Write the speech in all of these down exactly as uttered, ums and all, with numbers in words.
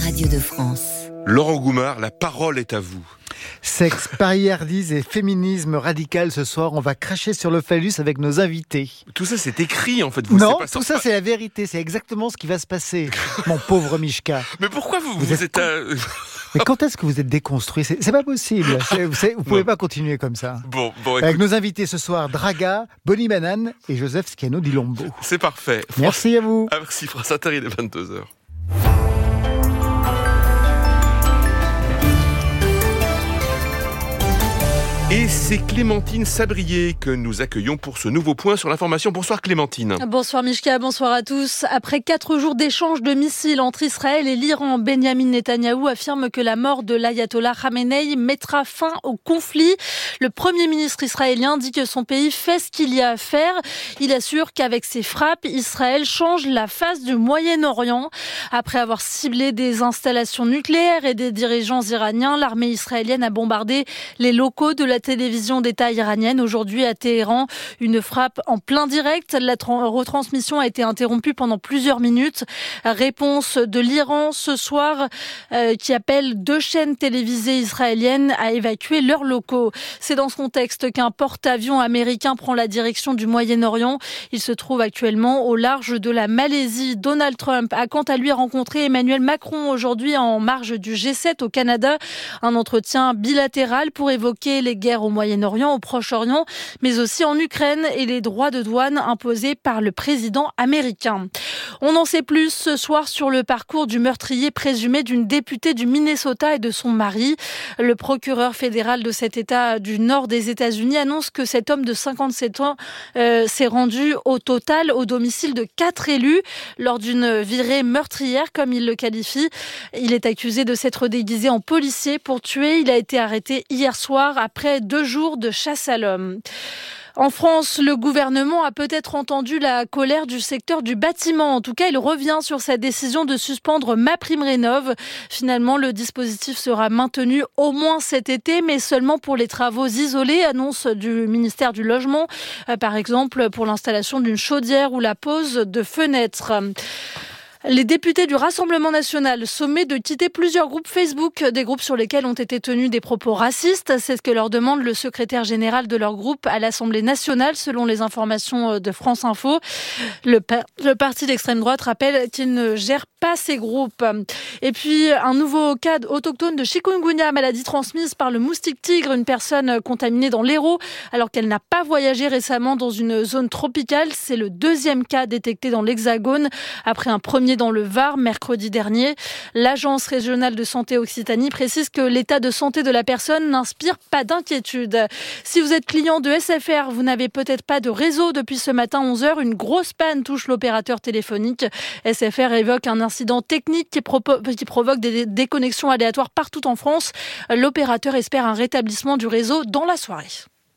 radio de France. Laurent Goumard, la parole est à vous. Sexe, paillardise et féminisme radical. Ce soir, on va cracher sur le phallus avec nos invités. Tout ça, c'est écrit en fait. Vous non, pas tout ça, c'est la vérité. C'est exactement ce qui va se passer, mon pauvre Mishka. Mais pourquoi vous, vous, vous êtes... êtes à... Mais quand est-ce que vous êtes déconstruit ? c'est, c'est pas possible. C'est, vous ne pouvez non. pas continuer comme ça. Bon, bon, avec nos invités ce soir, Draga, Bonnie Banane et Joseph Schiano di Lombo. C'est parfait. Merci à vous. Ah, merci, France Inter, il est vingt-deux heures. Et c'est Clémentine Sabrier que nous accueillons pour ce nouveau point sur l'information. Bonsoir Clémentine. Bonsoir Mishka, bonsoir à tous. Après quatre jours d'échange de missiles entre Israël et l'Iran, Benyamin Netanyahou affirme que la mort de l'ayatollah Khamenei mettra fin au conflit. Le Premier ministre israélien dit que son pays fait ce qu'il y a à faire. Il assure qu'avec ses frappes, Israël change la face du Moyen-Orient. Après avoir ciblé des installations nucléaires et des dirigeants iraniens, l'armée israélienne a bombardé les locaux de la La télévision d'État iranienne. Aujourd'hui à Téhéran, une frappe en plein direct. La tra- retransmission a été interrompue pendant plusieurs minutes. Réponse de l'Iran ce soir euh, qui appelle deux chaînes télévisées israéliennes à évacuer leurs locaux. C'est dans ce contexte qu'un porte-avions américain prend la direction du Moyen-Orient. Il se trouve actuellement au large de la Malaisie. Donald Trump a quant à lui rencontré Emmanuel Macron aujourd'hui en marge du G sept au Canada. Un entretien bilatéral pour évoquer les guerre au Moyen-Orient, au Proche-Orient, mais aussi en Ukraine et les droits de douane imposés par le président américain. On en sait plus ce soir sur le parcours du meurtrier présumé d'une députée du Minnesota et de son mari. Le procureur fédéral de cet État du nord des États-Unis annonce que cet homme de cinquante-sept ans euh, s'est rendu au total au domicile de quatre élus lors d'une virée meurtrière, comme il le qualifie. Il est accusé de s'être déguisé en policier pour tuer. Il a été arrêté hier soir après deux jours de chasse à l'homme. En France, le gouvernement a peut-être entendu la colère du secteur du bâtiment. En tout cas, il revient sur sa décision de suspendre MaPrimeRénov'. Finalement, le dispositif sera maintenu au moins cet été, mais seulement pour les travaux isolés, annonce du ministère du Logement. Par exemple, pour l'installation d'une chaudière ou la pose de fenêtres. Les députés du Rassemblement national sommés de quitter plusieurs groupes Facebook, des groupes sur lesquels ont été tenus des propos racistes. C'est ce que leur demande le secrétaire général de leur groupe à l'Assemblée nationale, selon les informations de France Info. Le, par- le parti d'extrême droite rappelle qu'il ne gère pas ces groupes. Et puis, un nouveau cas autochtone de chikungunya, maladie transmise par le moustique tigre, une personne contaminée dans l'Hérault, alors qu'elle n'a pas voyagé récemment dans une zone tropicale. C'est le deuxième cas détecté dans l'Hexagone, après un premier dans le Var mercredi dernier. L'Agence régionale de santé Occitanie précise que l'état de santé de la personne n'inspire pas d'inquiétude. Si vous êtes client de S F R, vous n'avez peut-être pas de réseau depuis ce matin onze heures. Une grosse panne touche l'opérateur téléphonique. S F R évoque un incident technique qui, propo- qui provoque des déconnexions aléatoires partout en France. L'opérateur espère un rétablissement du réseau dans la soirée.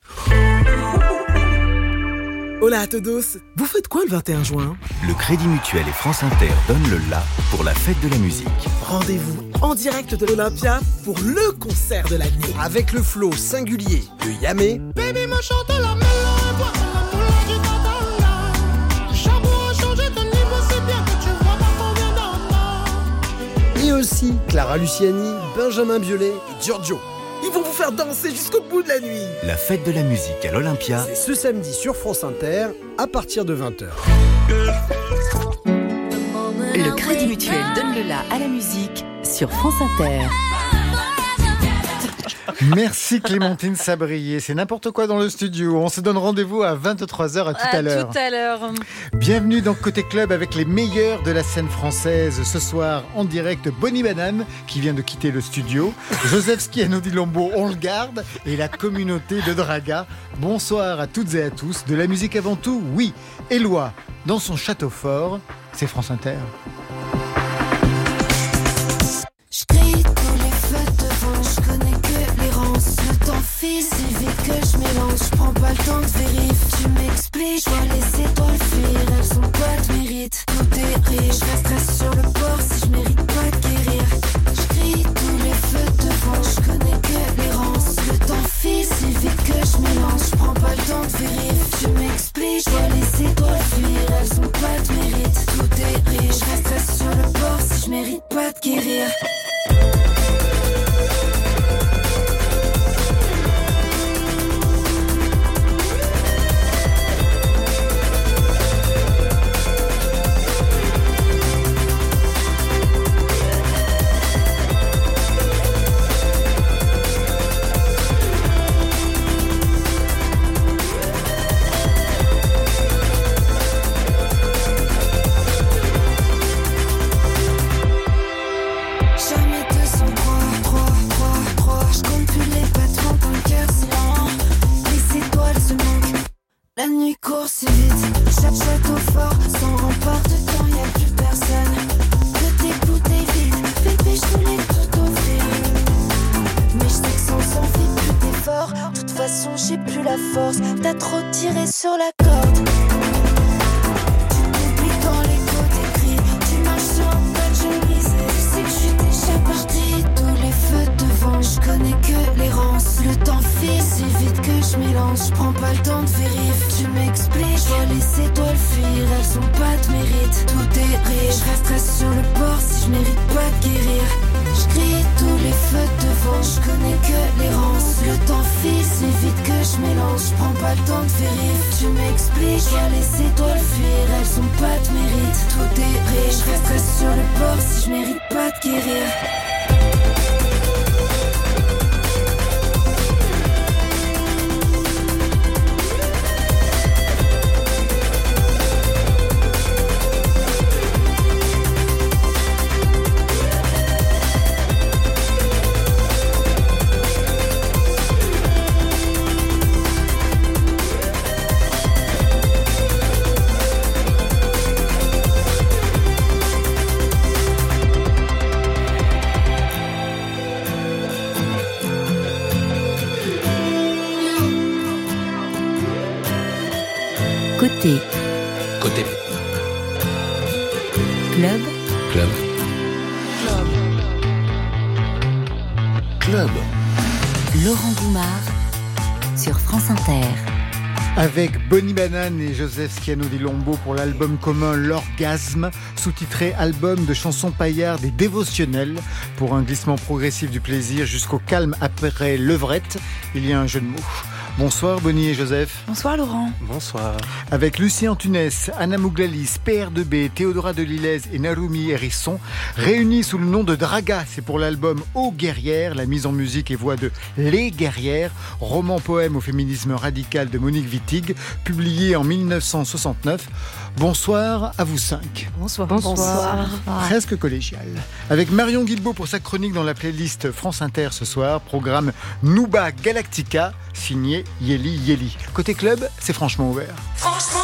Hola a todos. Vous faites quoi le vingt et un juin ? Le Crédit Mutuel et France Inter donnent le la pour la fête de la musique. Rendez-vous en direct de l'Olympia pour le concert de l'année. Avec le flow singulier de Yamé. Baby, me chante la mélodie, toi, la moula du katana. Chabot a changé ton niveau, c'est bien que tu vois pas combien d'en a. Et aussi Clara Luciani, Benjamin Biolay et Giorgio. Ils vont vous faire danser jusqu'au bout de la nuit. La fête de la musique à l'Olympia. C'est ce samedi sur France Inter à partir de vingt heures. Le Crédit Mutuel donne le la à la musique sur France Inter. Merci Clémentine Sabrier. C'est n'importe quoi dans le studio. On se donne rendez-vous à vingt-trois heures à tout à, à l'heure. tout à l'heure. Bienvenue dans Côté Club avec les meilleurs de la scène française. Ce soir, en direct, Bonnie Banane qui vient de quitter le studio. Joseph Schiano di Lombo, on le garde. Et la communauté de Draga. Bonsoir à toutes et à tous. De la musique avant tout, oui. Éloi, dans son château fort, c'est France Inter. Je crie tous les feux devant, je connais que l'errance. Le temps file, si vite que je mélange. Je prends pas le temps de vérifier, tu m'expliques. Je vois les étoiles fuir, elles ont pas de mérite. Tout est riche, je resterai sur le bord si je mérite pas de guérir. Je crie tous les feux devant, je connais que l'errance. Le temps file, si vite que je mélange. Je prends pas le temps de vérifier, tu m'expliques. Je vois les étoiles fuir, elles ont pas de mérite. Tout est riche, je resterai sur le bord si je mérite pas de guérir. guérir. T'as trop tiré sur la corde. Tu t'oublies dans l'écho des cris. Tu marches sur un tas de chemises. Tu sais que je suis déjà partie. Tous les feux devant, je connais que l'errance. Le temps file si vite que je mélange. Je prends pas le temps de vérifier. Tu m'expliques, je dois laisser étoiles fuir. Elles ont pas de mérite. Tout est rire. Je resterai sur le bord si je mérite pas de guérir. Je crie tous les feux devant, je connais que l'errance. Le temps file si vite que je mélange. Je prends pas le temps de vérifier. Tu m'expliques, je dois laisser étoiles fuir. Elles ont pas de mérite. Tout est rire. Je resterai sur le bord si je mérite pas de guérir. Côté. Côté. Club. Club. Club. Laurent Goumard sur France Inter. Avec Bonnie Banane et Joseph Schiano di Lombo pour l'album commun L'Orgasme, sous-titré album de chansons paillardes et dévotionnelles, pour un glissement progressif du plaisir jusqu'au calme après levrette. Il y a un jeu de mots. Bonsoir Bonnie et Joseph. Bonsoir Laurent. Bonsoir. Avec Lucien Tunès, Anna Mouglalis, P R deux B, Théodora Delilez et Narumi Hérisson, réunis sous le nom de Draga. C'est pour l'album Aux Guerrières, la mise en musique et voix de Les Guerrières, roman-poème au féminisme radical de Monique Wittig, publié en dix-neuf cent soixante-neuf. Bonsoir à vous cinq. Bonsoir. Bonsoir. Bonsoir. Presque collégial. Avec Marion Guilbault pour sa chronique dans la playlist France Inter ce soir, programme Nouba Galactica, signé Yeli Yeli. Côté club, c'est franchement ouvert. Franchement,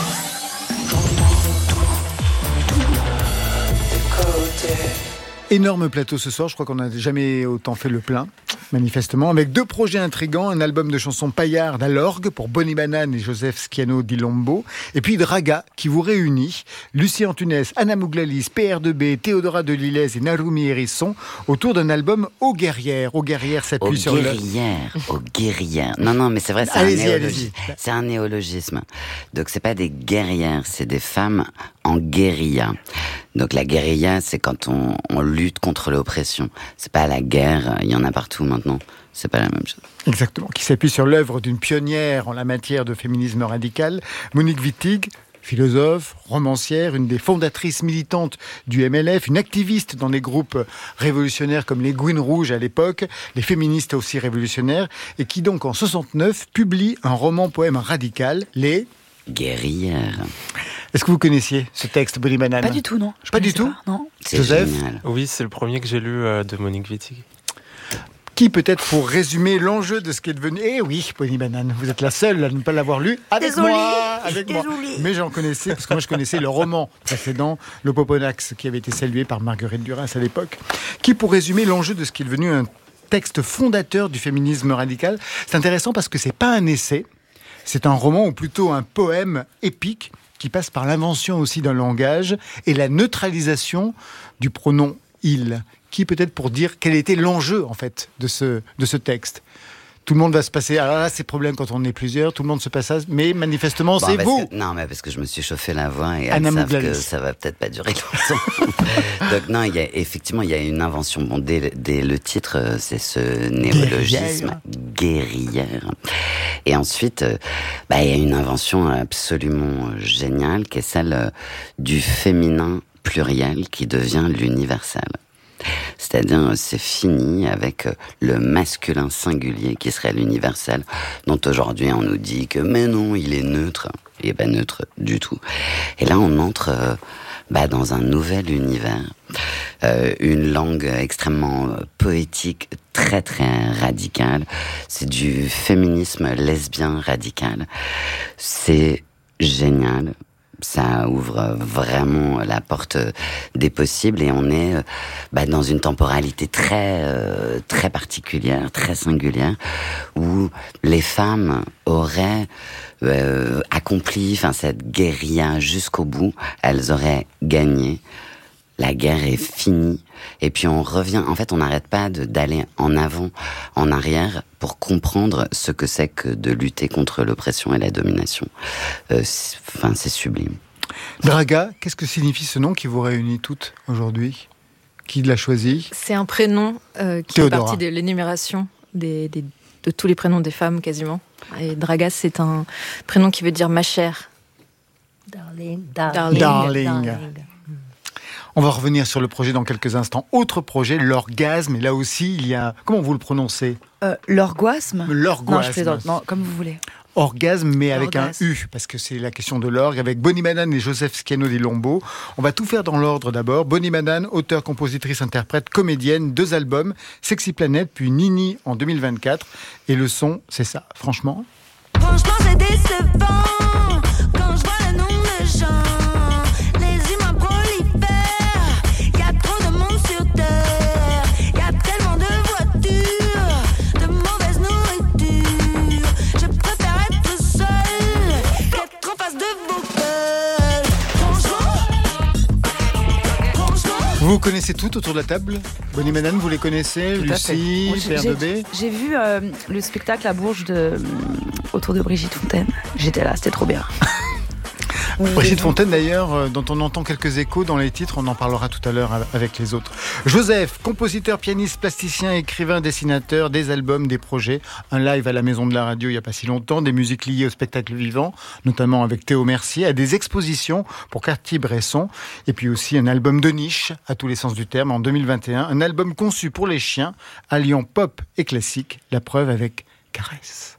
énorme plateau ce soir, je crois qu'on n'a jamais autant fait le plein, manifestement, avec deux projets intrigants, un album de chansons paillardes à l'orgue pour Bonnie Banane et Joseph Schiano di Lombo, et puis Draga qui vous réunit, Lucien Tunès, Anna Mouglalis, P R deux B, Théodora Delilez et Narumi Hérisson, autour d'un album Aux Guerrières. Aux Guerrières s'appuie Aux sur le... guerrières, aux guerrières. Non, non, mais c'est vrai, c'est un, Allez-y, néologisme. allez-y. C'est un néologisme. Donc c'est pas des guerrières, c'est des femmes en guérilla. Donc la guérilla, c'est quand on, on lutte contre l'oppression. C'est pas la guerre, il y en a partout maintenant. C'est pas la même chose. Exactement, qui s'appuie sur l'œuvre d'une pionnière en la matière de féminisme radical, Monique Wittig, philosophe, romancière, une des fondatrices militantes du M L F, une activiste dans les groupes révolutionnaires comme les Gouines Rouges à l'époque, les féministes aussi révolutionnaires, et qui donc en soixante-neuf publie un roman-poème radical, Les Guerrières. Est-ce que vous connaissiez ce texte, Bonnie Banane ? Pas du tout, non. Je Pas du tout pas, non. C'est Joseph ? génial. Oui, c'est le premier que j'ai lu euh, de Monique Wittig. Qui peut-être pour résumer l'enjeu de ce qui est devenu... Eh oui, Bonnie Banane, vous êtes la seule à ne pas l'avoir lu avec Désolée, moi, avec moi. désolée. Mais j'en connaissais, parce que moi je connaissais le roman précédent, Le Poponax, qui avait été salué par Marguerite Duras à l'époque. Qui pour résumer l'enjeu de ce qui est devenu un texte fondateur du féminisme radical. C'est intéressant parce que c'est pas un essai, c'est un roman ou plutôt un poème épique qui passe par l'invention aussi d'un langage et la neutralisation du pronom « il », qui peut-être pour dire quel était l'enjeu en fait de ce, de ce texte. Tout le monde va se passer. Alors là, c'est problème quand on est plusieurs. Tout le monde se passe ça. Mais manifestement, bon, c'est vous. Que, non, mais parce que je me suis chauffé la voix et Anna elles savent Mouglalis. que ça va peut-être pas durer longtemps. Donc non, il y a, effectivement, il y a une invention. Bon, dès, dès le titre, c'est ce néologisme guerrière. Et ensuite, bah, il y a une invention absolument géniale qui est celle du féminin pluriel qui devient l'universel. C'est-à-dire, c'est fini avec le masculin singulier qui serait l'universel, dont aujourd'hui on nous dit que mais non, il est neutre. Il n'est pas neutre du tout. Et là, on entre euh, bah, dans un nouvel univers, euh, une langue extrêmement poétique, très très radicale. C'est du féminisme lesbien radical. C'est génial. Ça ouvre vraiment la porte des possibles et on est bah, dans une temporalité très euh, très particulière, très singulière, où les femmes auraient euh, accompli, enfin cette guérilla jusqu'au bout, elles auraient gagné. La guerre est finie. Et puis on revient, en fait on n'arrête pas de, d'aller en avant, en arrière, pour comprendre ce que c'est que de lutter contre l'oppression et la domination. Euh, c'est, enfin, c'est sublime. Draga, qu'est-ce que signifie ce nom qui vous réunit toutes aujourd'hui ? Qui l'a choisi ? C'est un prénom euh, qui Théodora. fait partie de l'énumération des, des, de tous les prénoms des femmes quasiment. Et Draga, c'est un prénom qui veut dire ma chère. Darling, darling. Darling. darling. On va revenir sur le projet dans quelques instants. Autre projet, l'orgasme. Et là aussi, il y a... Comment vous le prononcez ? euh, L'orgasme ? L'orgasme. Non, je plaisante. Non, comme vous voulez. Orgasme, mais avec Orgasme. un U, parce que c'est la question de l'orgue, avec Bonnie Banane et Joseph Schiano di Lombo. On va tout faire dans l'ordre d'abord. Bonnie Banane, auteure, compositrice, interprète, comédienne, deux albums, Sexy Planet, puis Nini en deux mille vingt-quatre. Et le son, c'est ça, franchement. Franchement, c'est décevant quand je vois le nombre de gens. Les humains prolifèrent. Y a trop de monde sur terre. Y a tellement de voitures, de mauvaise nourriture. Je préfère être seule qu'être en face de vos gueules. Franchement, franchement. Vous connaissez toutes autour de la table ? Bonnie Banane, vous les connaissez ? Tout à fait. Lucie, Moi, j'ai- Père j'ai- de B. J'ai vu euh, le spectacle à Bourges de, euh, autour de Brigitte Fontaine. J'étais là, c'était trop bien. Brigitte Fontaine d'ailleurs, euh, dont on entend quelques échos dans les titres, on en parlera tout à l'heure avec les autres. Joseph, compositeur, pianiste, plasticien, écrivain, dessinateur, des albums, des projets, un live à la Maison de la Radio il n'y a pas si longtemps, des musiques liées au spectacle vivant, notamment avec Théo Mercier, à des expositions pour Cartier-Bresson, et puis aussi un album de niche, à tous les sens du terme, en deux mille vingt et un, un album conçu pour les chiens, alliant pop et classique, la preuve avec Caresse.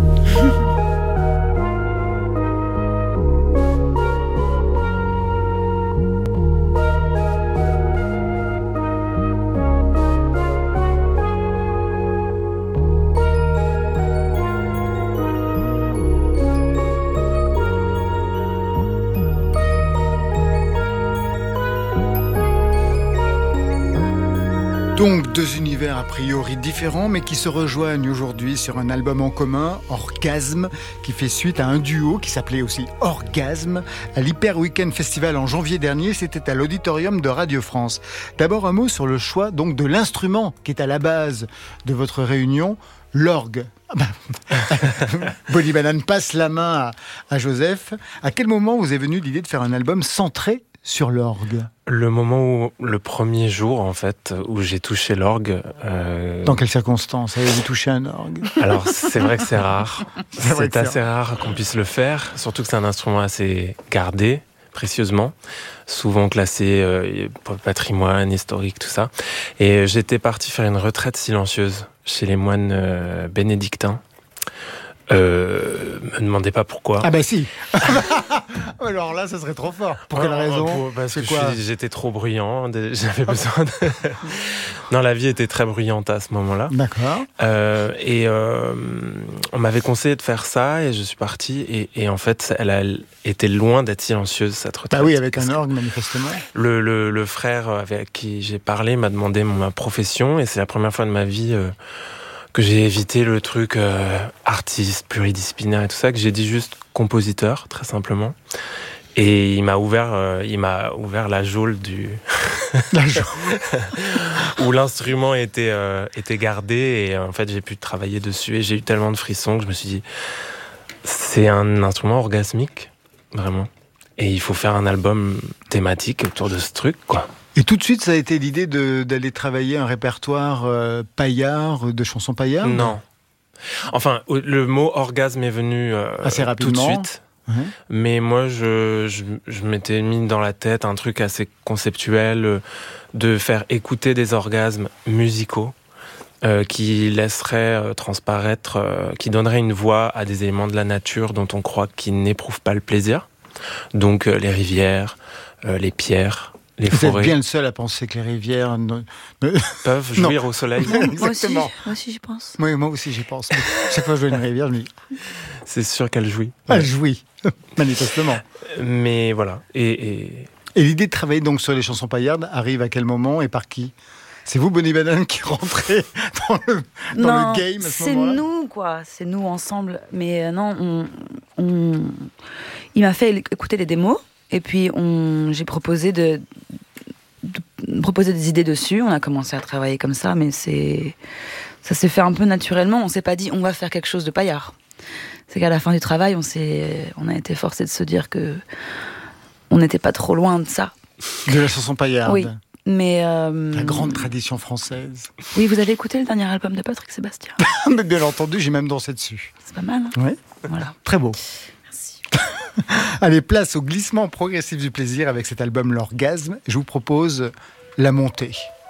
Donc deux univers a priori différents mais qui se rejoignent aujourd'hui sur un album en commun, Orgasme, qui fait suite à un duo qui s'appelait aussi Orgasme à l'Hyper Weekend Festival en janvier dernier, c'était à l'auditorium de Radio France. D'abord un mot sur le choix donc de l'instrument qui est à la base de votre réunion, l'orgue. Bonnie Banane passe la main à, à Joseph. À quel moment vous est venue l'idée de faire un album centré sur l'orgue ? Le moment où, le premier jour en fait, où j'ai touché l'orgue. Euh... Dans quelles circonstances avez-vous touché un orgue ? Alors c'est vrai que c'est rare. C'est vrai C'est que c'est assez rare qu'on puisse le faire, surtout que c'est un instrument assez gardé, précieusement, souvent classé euh, patrimoine historique, tout ça. Et j'étais parti faire une retraite silencieuse chez les moines euh, bénédictins. Euh, me demandez pas pourquoi. Ah bah si. Alors là, ça serait trop fort. Pour quelle Ah, raison pour- Parce que C'est quoi je suis- j'étais trop bruyant. J'avais besoin de... Non, la vie était très bruyante à ce moment-là. D'accord. Euh, et euh, on m'avait conseillé de faire ça et je suis parti. Et, et en fait, elle a été loin d'être silencieuse, cette retraite. Bah oui, avec un orgue, manifestement. Le, le, le frère avec qui j'ai parlé m'a demandé ma profession et c'est la première fois de ma vie euh, que j'ai évité le truc euh, artiste, pluridisciplinaire et tout ça, que j'ai dit juste compositeur, très simplement. Et il m'a ouvert, euh, il m'a ouvert la geôle du. La geôle. Où l'instrument était, euh, était gardé. Et en fait, j'ai pu travailler dessus. Et j'ai eu tellement de frissons que je me suis dit, c'est un instrument orgasmique, vraiment. Et il faut faire un album thématique autour de ce truc, quoi. Et tout de suite, ça a été l'idée de, d'aller travailler un répertoire euh, paillard, de chansons paillardes ? Non. Enfin, le mot orgasme est venu euh, assez rapidement. Tout de suite. Mmh. Mais moi, je, je, je m'étais mis dans la tête un truc assez conceptuel, euh, de faire écouter des orgasmes musicaux euh, qui laisseraient euh, transparaître, euh, qui donneraient une voix à des éléments de la nature dont on croit qu'ils n'éprouvent pas le plaisir. Donc euh, les rivières, euh, les pierres, les Vous forêts. Vous êtes bien le seul à penser que les rivières ne... peuvent jouir au soleil. Non, moi aussi, moi aussi j'y pense. Oui, moi aussi j'y pense. Mais chaque fois que je vois une rivière, je me dis... C'est sûr qu'elle jouit. Elle jouit, manifestement. Mais voilà. Et, et... et l'idée de travailler donc sur les chansons paillardes arrive à quel moment et par qui ? C'est vous, Bonnie Banane, qui rentrez dans le, dans non, le game à ce c'est moment-là ? C'est nous, quoi. C'est nous ensemble. Mais euh, non, on, on... il m'a fait écouter les démos. Et puis, on, j'ai proposé de, de proposer des idées dessus. On a commencé à travailler comme ça, mais c'est, ça s'est fait un peu naturellement. On s'est pas dit, on va faire quelque chose de paillard. C'est qu'à la fin du travail, on s'est, on a été forcé de se dire que on n'était pas trop loin de ça. De la chanson paillarde. Oui, mais euh, la grande tradition française. Oui, vous avez écouté le dernier album de Patrick Sébastien ? Mais bien entendu, j'ai même dansé dessus. C'est pas mal. Hein ? Oui. Voilà. Très beau. Merci. Allez, place au glissement progressif du plaisir avec cet album L'Orgasme. Je vous propose La Montée.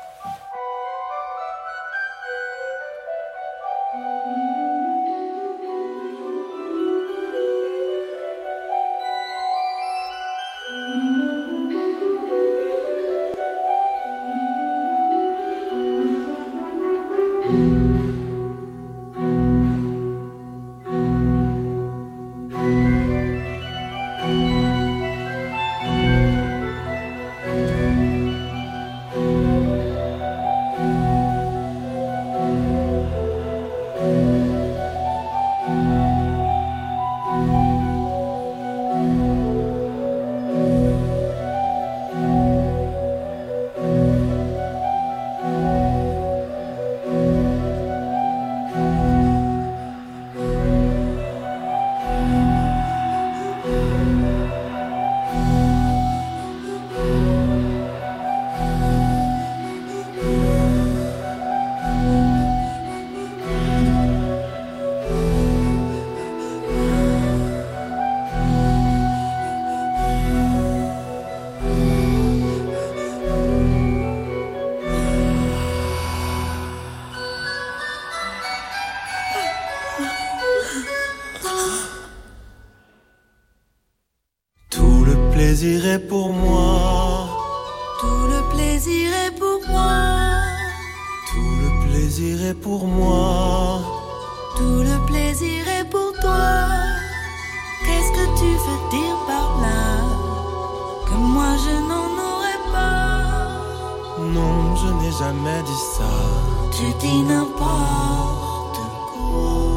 plaisir est pour moi. Tout le plaisir est pour moi. Tout le plaisir est pour moi. Tout le plaisir est pour toi. Qu'est-ce que tu veux dire par là? Que moi je n'en aurais pas. Non, je n'ai jamais dit ça. Tu dis n'importe quoi.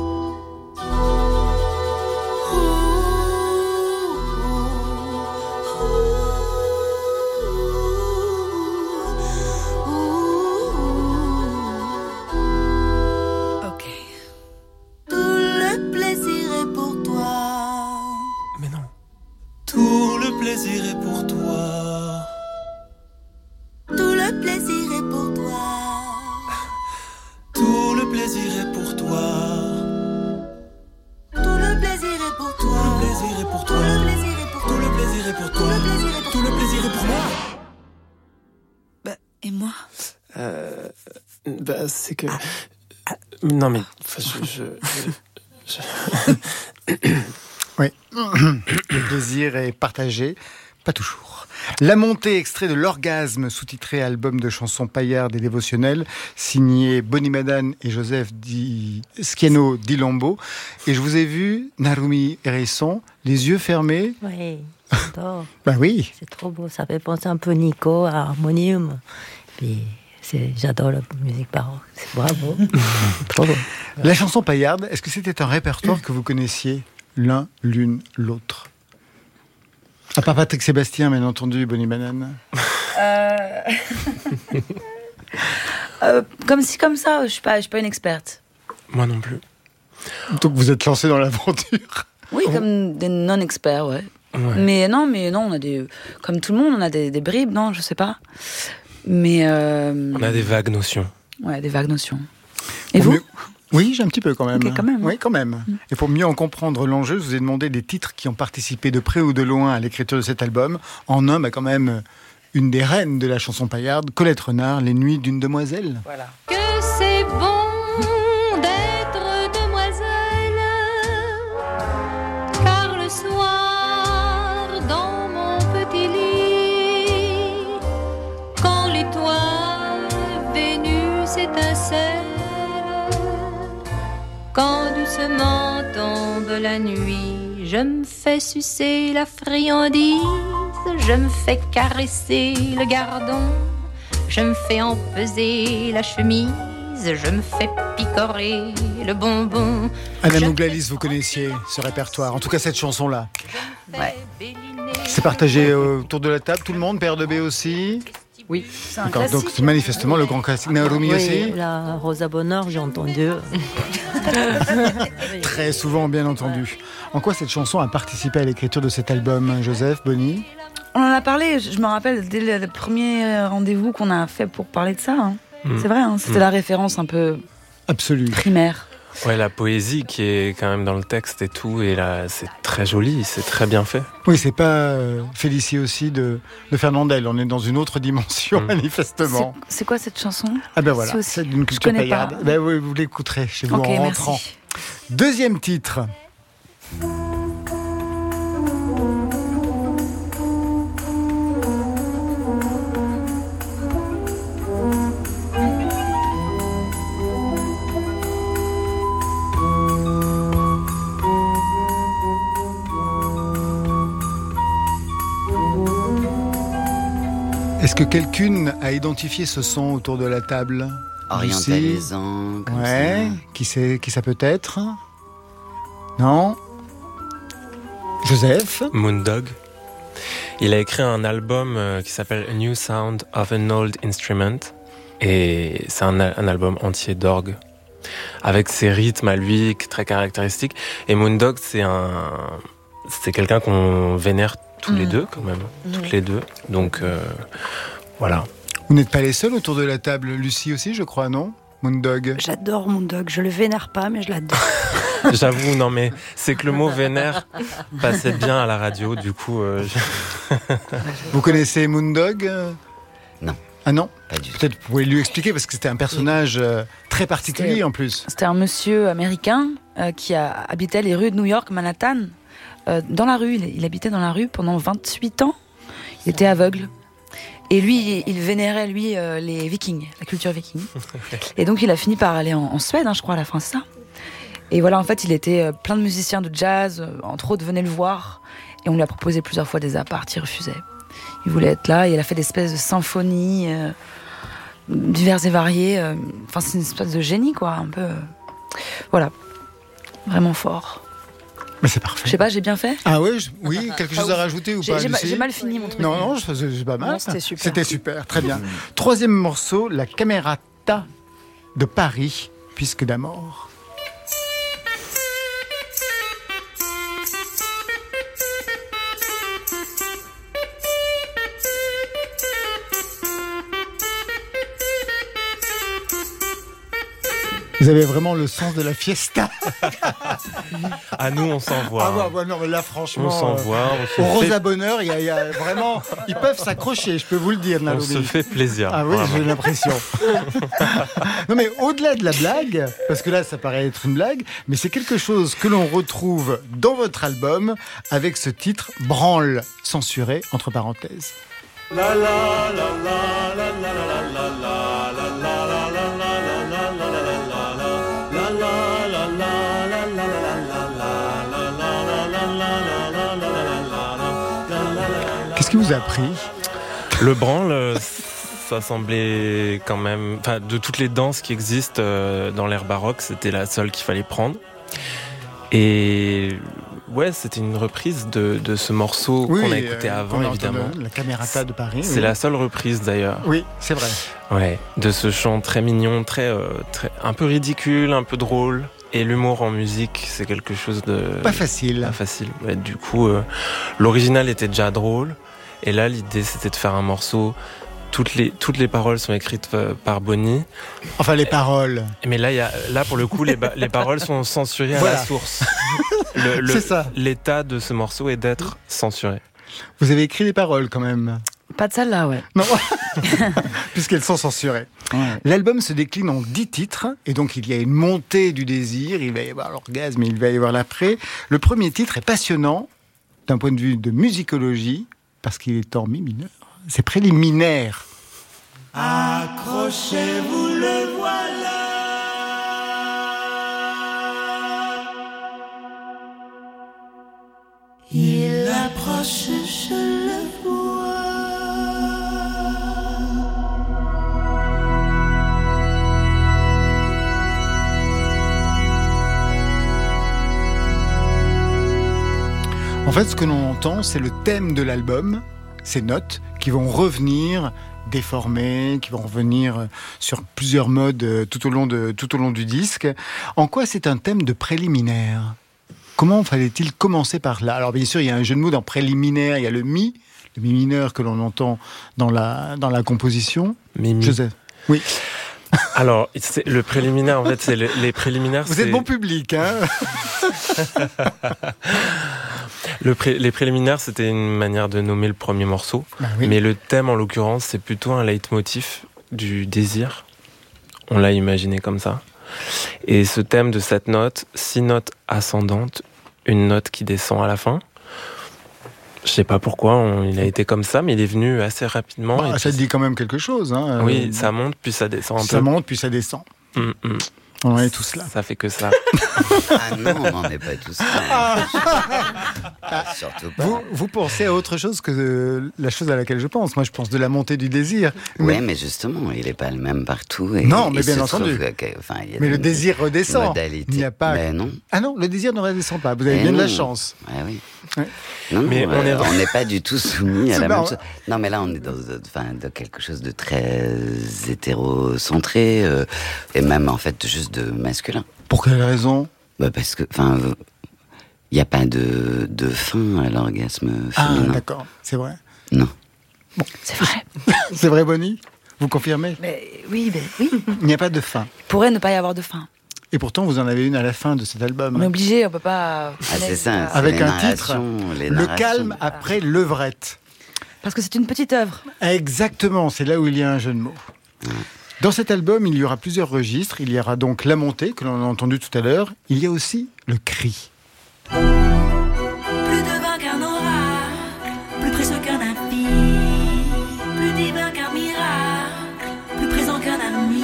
C'est que... Non mais... Je, je, je, je... Oui. Le plaisir est partagé. Pas toujours. La montée, extrait de L'Orgasme, sous-titré album de chansons paillardes et dévotionnelles, signé Bonnie Banane et Joseph Di... Schiano Di Lombo. Et je vous ai vu, Narumi Hérisson, les yeux fermés. Oui, j'adore. Ben oui. C'est trop beau. Ça fait penser un peu Nico à Harmonium. Puis... C'est, j'adore la musique baroque, c'est bravo. Trop beau. La chanson paillarde, est-ce que c'était un répertoire que vous connaissiez l'un, l'une, l'autre? À part Patrick Sébastien, bien entendu, Bonnie Banane. Euh... euh, comme si, comme ça, je suis pas, je suis pas une experte. Moi non plus. Donc vous êtes lancé dans l'aventure. Oui, comme des non-experts, ouais. ouais. Mais non, mais non, on a des, comme tout le monde, on a des, des bribes, non, je sais pas. Mais euh... on a des vagues notions. Ouais, des vagues notions. Et Pour vous mieux... Oui, j'ai un petit peu quand même. Okay, quand même. Oui, quand même. Mm. Et pour mieux en comprendre l'enjeu, je vous ai demandé des titres qui ont participé de près ou de loin à l'écriture de cet album. En un, bah, quand même, une des reines de la chanson paillarde, Colette Renard, Les Nuits d'une demoiselle. Voilà. Que c'est bon d'être demoiselle, car le soir, dans mon petit lit, quand l'étoile Vénus étincelle, quand doucement tombe la nuit, je me fais sucer la friandise, je me fais caresser le gardon, je me fais empeser la chemise, je me fais picorer le bonbon. Anna Mouglalis, vous connaissiez ce répertoire, en tout cas cette chanson-là. Ouais. C'est partagé autour de la table, tout le monde, Père de B aussi. Oui, c'est un D'accord, classique. donc c'est manifestement le grand classique. Naomi Oui, aussi. la Rosa Bonheur, j'ai entendu. Très souvent, bien entendu. En quoi cette chanson a participé à l'écriture de cet album, Joseph, Bonnie? On en a parlé, je me rappelle, dès le premier rendez-vous qu'on a fait pour parler de ça. Hein. Mmh. C'est vrai, hein, c'était mmh. la référence un peu absolue, primaire. Ouais, la poésie qui est quand même dans le texte et tout, et là, c'est très joli, c'est très bien fait. Oui, c'est pas euh, Félicie aussi de, de Fernandel, on est dans une autre dimension, mmh. manifestement. C'est, c'est quoi cette chanson? Ah ben voilà, c'est, c'est d'une culture paillarde. Ben oui, vous l'écouterez chez vous okay, en rentrant. Merci. Deuxième titre. Est-ce que quelqu'une a identifié ce son autour de la table? Orientalisant, comme ouais. ça. Qui c'est, qui ça peut être? Non? Joseph? Moondog. Il a écrit un album euh, qui s'appelle A New Sound of an Old Instrument. Et c'est un, un album entier d'orgue. Avec ses rythmes à lui, très caractéristiques. Et Moondog, c'est un, c'est quelqu'un qu'on vénère tous mmh. les deux, quand même. Mmh. Toutes les deux. Donc, euh, voilà. Vous n'êtes pas les seuls autour de la table. Lucie aussi, je crois, non? Moondog. J'adore Moondog. Je le vénère pas, mais je l'adore. J'avoue, non, mais c'est que le mot vénère passait bien à la radio, du coup. Euh, je... Vous connaissez Moondog? Non. Ah non? Pas du tout. Peut-être vous pouvez lui expliquer, parce que c'était un personnage euh, très particulier c'était, en plus. C'était un monsieur américain euh, qui a habité les rues de New York, Manhattan. Euh, dans la rue, il, il habitait dans la rue pendant vingt-huit ans. Il était aveugle. Et lui, il vénérait, lui, euh, les Vikings, la culture viking. Et donc, il a fini par aller en, en Suède, hein, je crois, à la fin, c'est ça. Et voilà, en fait, il était euh, plein de musiciens de jazz, euh, entre autres, venaient le voir. Et on lui a proposé plusieurs fois des apparts, il refusait. Il voulait être là, et il a fait des espèces de symphonies, euh, diverses et variées. Euh, enfin, c'est une espèce de génie, quoi, un peu... Euh, voilà, vraiment fort. Mais c'est parfait. Je sais pas, j'ai bien fait? Ah oui, je, oui, quelque chose à rajouter ou j'ai, pas? J'ai, j'ai mal fini mon truc. Non, non, je faisais pas mal. Non, c'était super. C'était super, très bien. Troisième morceau, la Camerata de Paris, puisque d'amour. Vous avez vraiment le sens de la fiesta. Ah, nous, on s'en voit. Ah, bah, bah, non, mais là, franchement. On s'en voit. On au fait... Rosa Bonheur, il y, y a vraiment. Ils peuvent s'accrocher, je peux vous le dire, On Naloumi. se fait plaisir. Ah oui, vraiment. j'ai l'impression. Non, mais au-delà de la blague, parce que là, ça paraît être une blague, mais c'est quelque chose que l'on retrouve dans votre album avec ce titre Branle, censuré, entre parenthèses. La la la la la la la la la la la la la. Qu'est-ce qui vous a pris? Le branle, ça semblait quand même... Enfin, de toutes les danses qui existent dans l'ère baroque, c'était la seule qu'il fallait prendre. Et ouais, c'était une reprise de, de ce morceau Oui, qu'on a écouté euh, avant, qu'on a évidemment. entendu, la Camerata de Paris. C'est oui. la seule reprise d'ailleurs. Oui, c'est vrai. Ouais, de ce chant très mignon, très, euh, très, un peu ridicule, un peu drôle. Et l'humour en musique, c'est quelque chose de... Pas facile. Pas facile. Ouais, du coup, euh, l'original était déjà drôle. Et là, l'idée, c'était de faire un morceau... Toutes les, toutes les paroles sont écrites par Bonnie. Enfin, les paroles. Mais là, il y a, là pour le coup, les, les paroles sont censurées voilà. à la source. Le, le, c'est ça. L'état de ce morceau est d'être censuré. Vous avez écrit les paroles quand même. Pas de celle-là, ouais. Non, puisqu'elles sont censurées. Ouais. L'album se décline en dix titres, et donc il y a une montée du désir, il va y avoir l'orgasme, il va y avoir l'après. Le premier titre est passionnant, d'un point de vue de musicologie, parce qu'il est en mi mineur. C'est préliminaire. Accrochez-vous, le voilà. Il approche, je le vois. En fait, ce que l'on entend, c'est le thème de l'album, ces notes qui vont revenir déformées, qui vont revenir sur plusieurs modes tout au long de, tout au long du disque. En quoi c'est un thème de préliminaire ? Comment fallait-il commencer par là ? Alors bien sûr, il y a un jeu de mots dans préliminaire, il y a le mi, le mi mineur que l'on entend dans la, dans la composition. Mimi. Joseph. Oui. Alors, c'est, le préliminaire, en fait, c'est les, les préliminaires. Vous c'est... êtes bon public, hein. le pré, Les préliminaires, c'était une manière de nommer le premier morceau. Bah oui. Mais le thème, en l'occurrence, c'est plutôt un leitmotiv du désir. On l'a imaginé comme ça. Et ce thème de cette note, six notes ascendantes, une note qui descend à la fin. Je sais pas pourquoi on, il a été comme ça, mais il est venu assez rapidement. Bah, et ça puis... dit quand même quelque chose. Hein. Oui, ça monte, puis ça descend un ça peu. Ça monte, puis ça descend. Mmh, mmh. On est tous là. Ça fait que ça. Ah non, on n'en est pas tous là. Ah, surtout pas. Vous, vous pensez à autre chose que la chose à laquelle je pense. Moi, je pense de la montée du désir. Oui, mais... mais justement, il n'est pas le même partout. Et non, mais bien se entendu. Que, enfin, il y a mais le désir redescend. Modalités. Il n'y a pas. Mais non. Ah non, le désir ne redescend pas. Vous avez mais bien non. de la chance. Ah oui. Ouais. Non, non, mais euh, on n'est est... pas du tout soumis à la marrant. même chose. Non, mais là, on est dans, enfin, dans quelque chose de très hétérocentré euh, et même en fait juste de masculin. Pour quelle raison ? Bah parce que, enfin, il n'y a pas de, de fin à l'orgasme féminin. Ah, d'accord, c'est vrai. Non. Bon, c'est vrai. C'est vrai, Bonnie ? Vous confirmez ? Mais oui, mais oui. Il n'y a pas de fin. Il pourrait ne pas y avoir de fin. Et pourtant, vous en avez une à la fin de cet album. On est obligé, on peut pas. Ah, c'est ça. C'est avec les un titre, Le calme après levrette. Parce que c'est une petite œuvre. Exactement, c'est là où il y a un jeu de mots. Dans cet album, il y aura plusieurs registres. Il y aura donc la montée, que l'on a entendu tout à l'heure. Il y a aussi le cri. Plus de vin qu'un oracle, plus précieux qu'un infini, plus divin qu'un miracle, plus présent qu'un ami.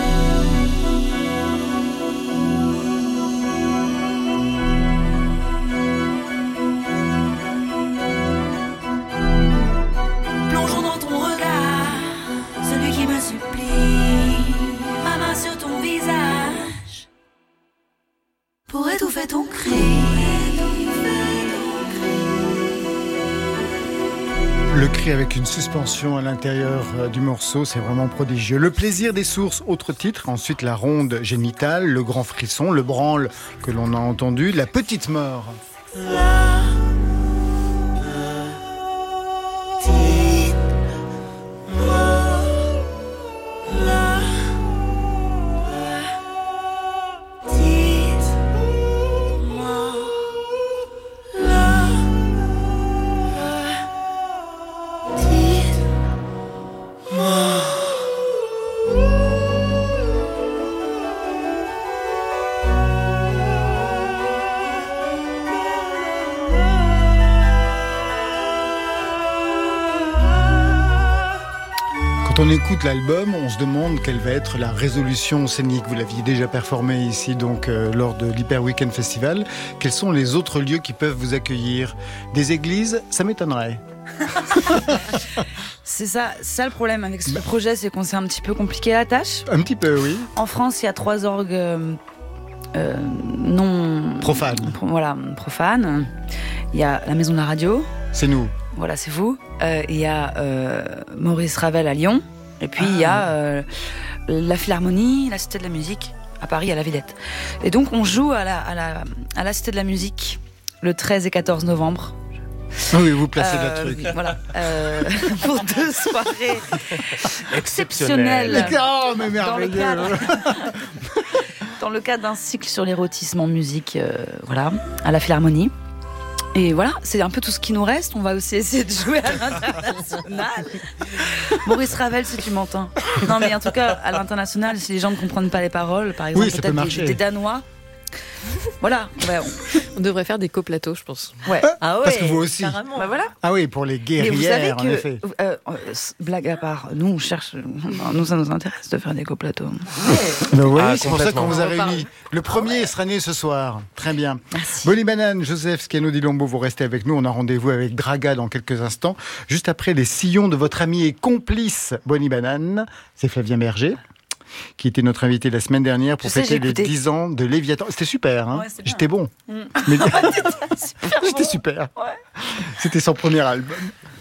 Plongeons dans ton regard, celui qui me supplie, ma main sur ton visage, pour étouffer ton cri. Le cri avec une suspension à l'intérieur du morceau, c'est vraiment prodigieux. Le plaisir des sources, autre titre. Ensuite, la ronde génitale, le grand frisson, le branle que l'on a entendu, la petite mort. La petite mort, la petite mort, la petite mort. Quand on écoute l'album, on se demande quelle va être la résolution scénique. Vous l'aviez déjà performé ici donc euh, lors de l'Hyper Weekend Festival. Quels sont les autres lieux qui peuvent vous accueillir ? Des églises ? Ça m'étonnerait. C'est ça, ça le problème avec ce projet, c'est qu'on s'est un petit peu compliqué la tâche. Un petit peu, oui. En France, il y a trois orgues euh, euh, non... Profane. Pro, voilà, profane. Il y a la Maison de la Radio. C'est nous. Voilà, c'est vous. Euh, il y a euh, Maurice Ravel à Lyon. Et puis, ah. il y a euh, la Philharmonie, la Cité de la Musique, à Paris, à la Villette. Et donc, on joue à la, à la, à la Cité de la Musique le treize et quatorze novembre. Ah oui, vous placez euh, la truc. Oui, voilà. Euh, pour deux soirées exceptionnelles. Oh, mais merveilleux. Dans le cadre, dans le cadre d'un cycle sur l'érotisme en musique, euh, voilà, à la Philharmonie. Et voilà, c'est un peu tout ce qui nous reste. On va aussi essayer de jouer à l'international. Maurice Ravel, si tu m'entends. Non, mais en tout cas, à l'international, si les gens ne comprennent pas les paroles, par exemple, oui, peut-être des, des Danois. Voilà, ouais, on... on devrait faire des coplateaux, je pense. Ouais. Ah ouais, parce que vous aussi. Carrément. Bah voilà. Ah oui, pour les guerrières, mais vous savez en que, effet. Euh, euh, blague à part, nous on cherche, nous ça nous intéresse de faire des coplateaux. Ouais. Ben oui, ah, c'est pour ça qu'on vous a réunis. Le premier ah ouais. sera né ce soir. Très bien. Merci. Bonnie Banane, Joseph Scano di Lombo, vous restez avec nous. On a rendez-vous avec Draga dans quelques instants. Juste après les sillons de votre ami et complice Bonnie Banane, c'est Flavien Berger, qui était notre invité la semaine dernière pour sais, fêter les dix ans de Léviathan. C'était super, hein. Ouais, J'étais bon. Mmh. Mais... super J'étais bon. super. Ouais. C'était son premier album.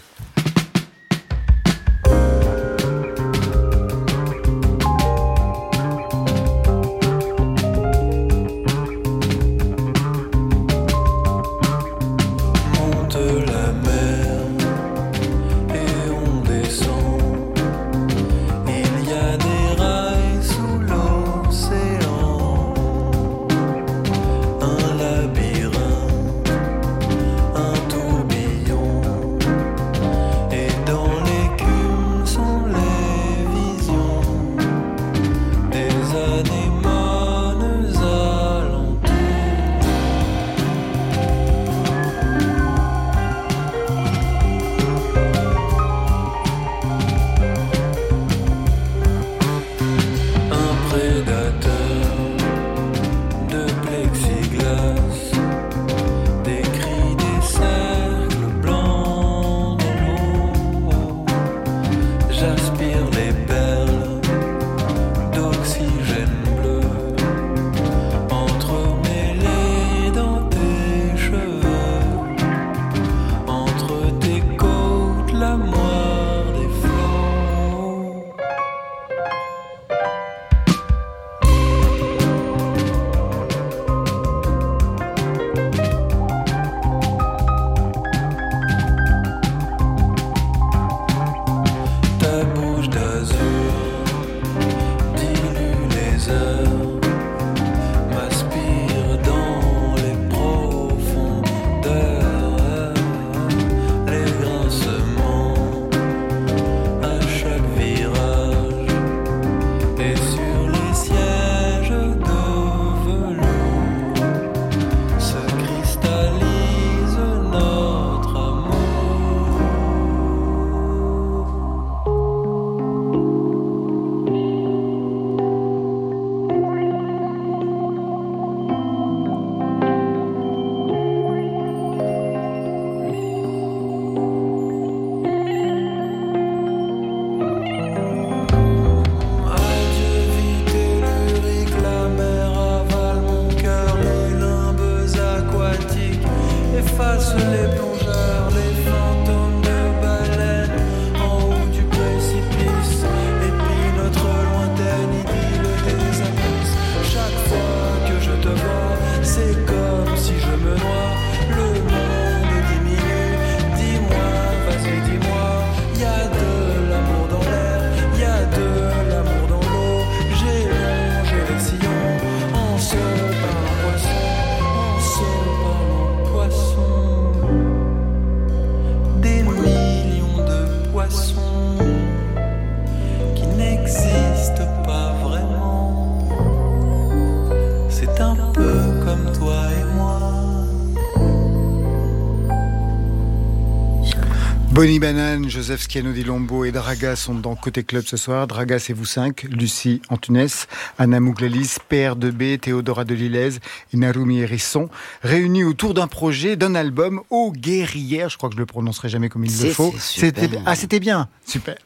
Bonnie Banane, Joseph Scano di Lombo et Draga sont dans Côté Club ce soir. Draga, c'est vous cinq. Lucie Antunes, Anna Mouglalis, P R deux B, Théodora Delilez et Narumi Hérisson, réunis autour d'un projet, d'un album, Aux Guerrières, je crois que je le prononcerai jamais comme il le faut. C'était Ah, c'était bien, super.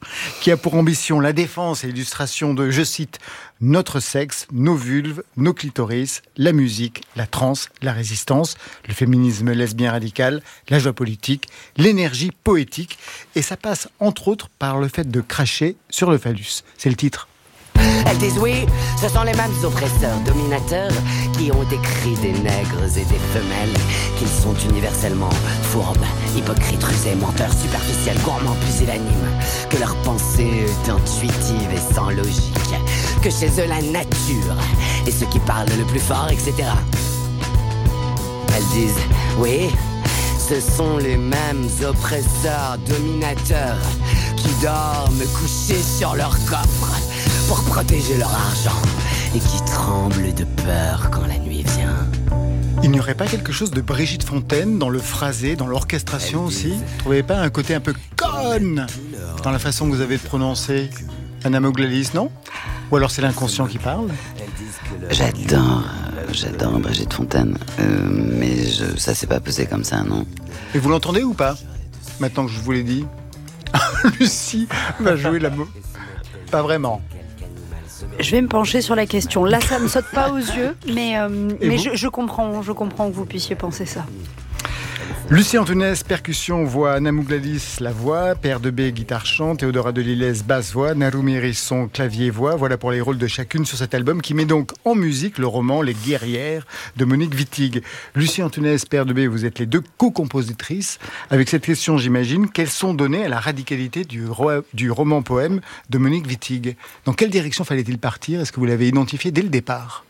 qui a pour ambition la défense et l'illustration de, je cite, notre sexe, nos vulves, nos clitoris, la musique, la trance, la résistance, le féminisme lesbien radical, la joie politique, l'énergie poétique. Et ça passe entre autres par le fait de cracher sur le phallus. C'est le titre. Elles disent oui, ce sont les mêmes oppresseurs, dominateurs, qui ont écrit des nègres et des femelles, qu'ils sont universellement fourbes, hypocrites, rusés, menteurs, superficiels, gourmands, pusillanimes, que leur pensée est intuitive et sans logique, que chez eux la nature est ceux qui parlent le plus fort, et cetera. Elles disent oui, ce sont les mêmes oppresseurs, dominateurs, qui dorment couchés sur leur coffre pour protéger leur argent et qui tremblent de peur quand la nuit vient. Il n'y aurait pas quelque chose de Brigitte Fontaine dans le phrasé, dans l'orchestration aussi? Vous ne trouvez pas un côté un peu conne dans la façon que vous avez de prononcer Anamoglalis, non? Ou alors c'est l'inconscient qui parle? J'adore, j'adore Brigitte Fontaine, euh, mais je, ça s'est pas posé comme ça, non. Et vous l'entendez ou pas? Maintenant que je vous l'ai dit, Lucie va jouer la mo... Pas vraiment. Je vais me pencher sur la question. Là, ça ne me saute pas aux yeux, mais, euh, mais je, je, comprends, je comprends que vous puissiez penser ça. Lucie Antounès, percussion, voix, Anamoglalis, la voix, Père de B, guitare-chant, Théodora Delilès, basse-voix, Narumi Hérisson, clavier-voix. Voilà pour les rôles de chacune sur cet album qui met donc en musique le roman Les Guerrières de Monique Wittig. Lucie Antounès, Père de B, vous êtes les deux co-compositrices. Avec cette question, j'imagine, quelles sont données à la radicalité du, ro- du roman-poème de Monique Wittig? Dans quelle direction fallait-il partir? Est-ce que vous l'avez identifié dès le départ?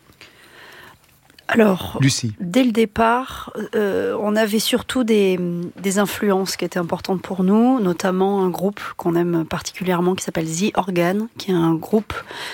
Alors, Lucie. Dès le départ, euh, on avait surtout des, des influences qui étaient importantes pour nous, notamment un groupe qu'on aime particulièrement qui s'appelle The Organ, qui est un groupe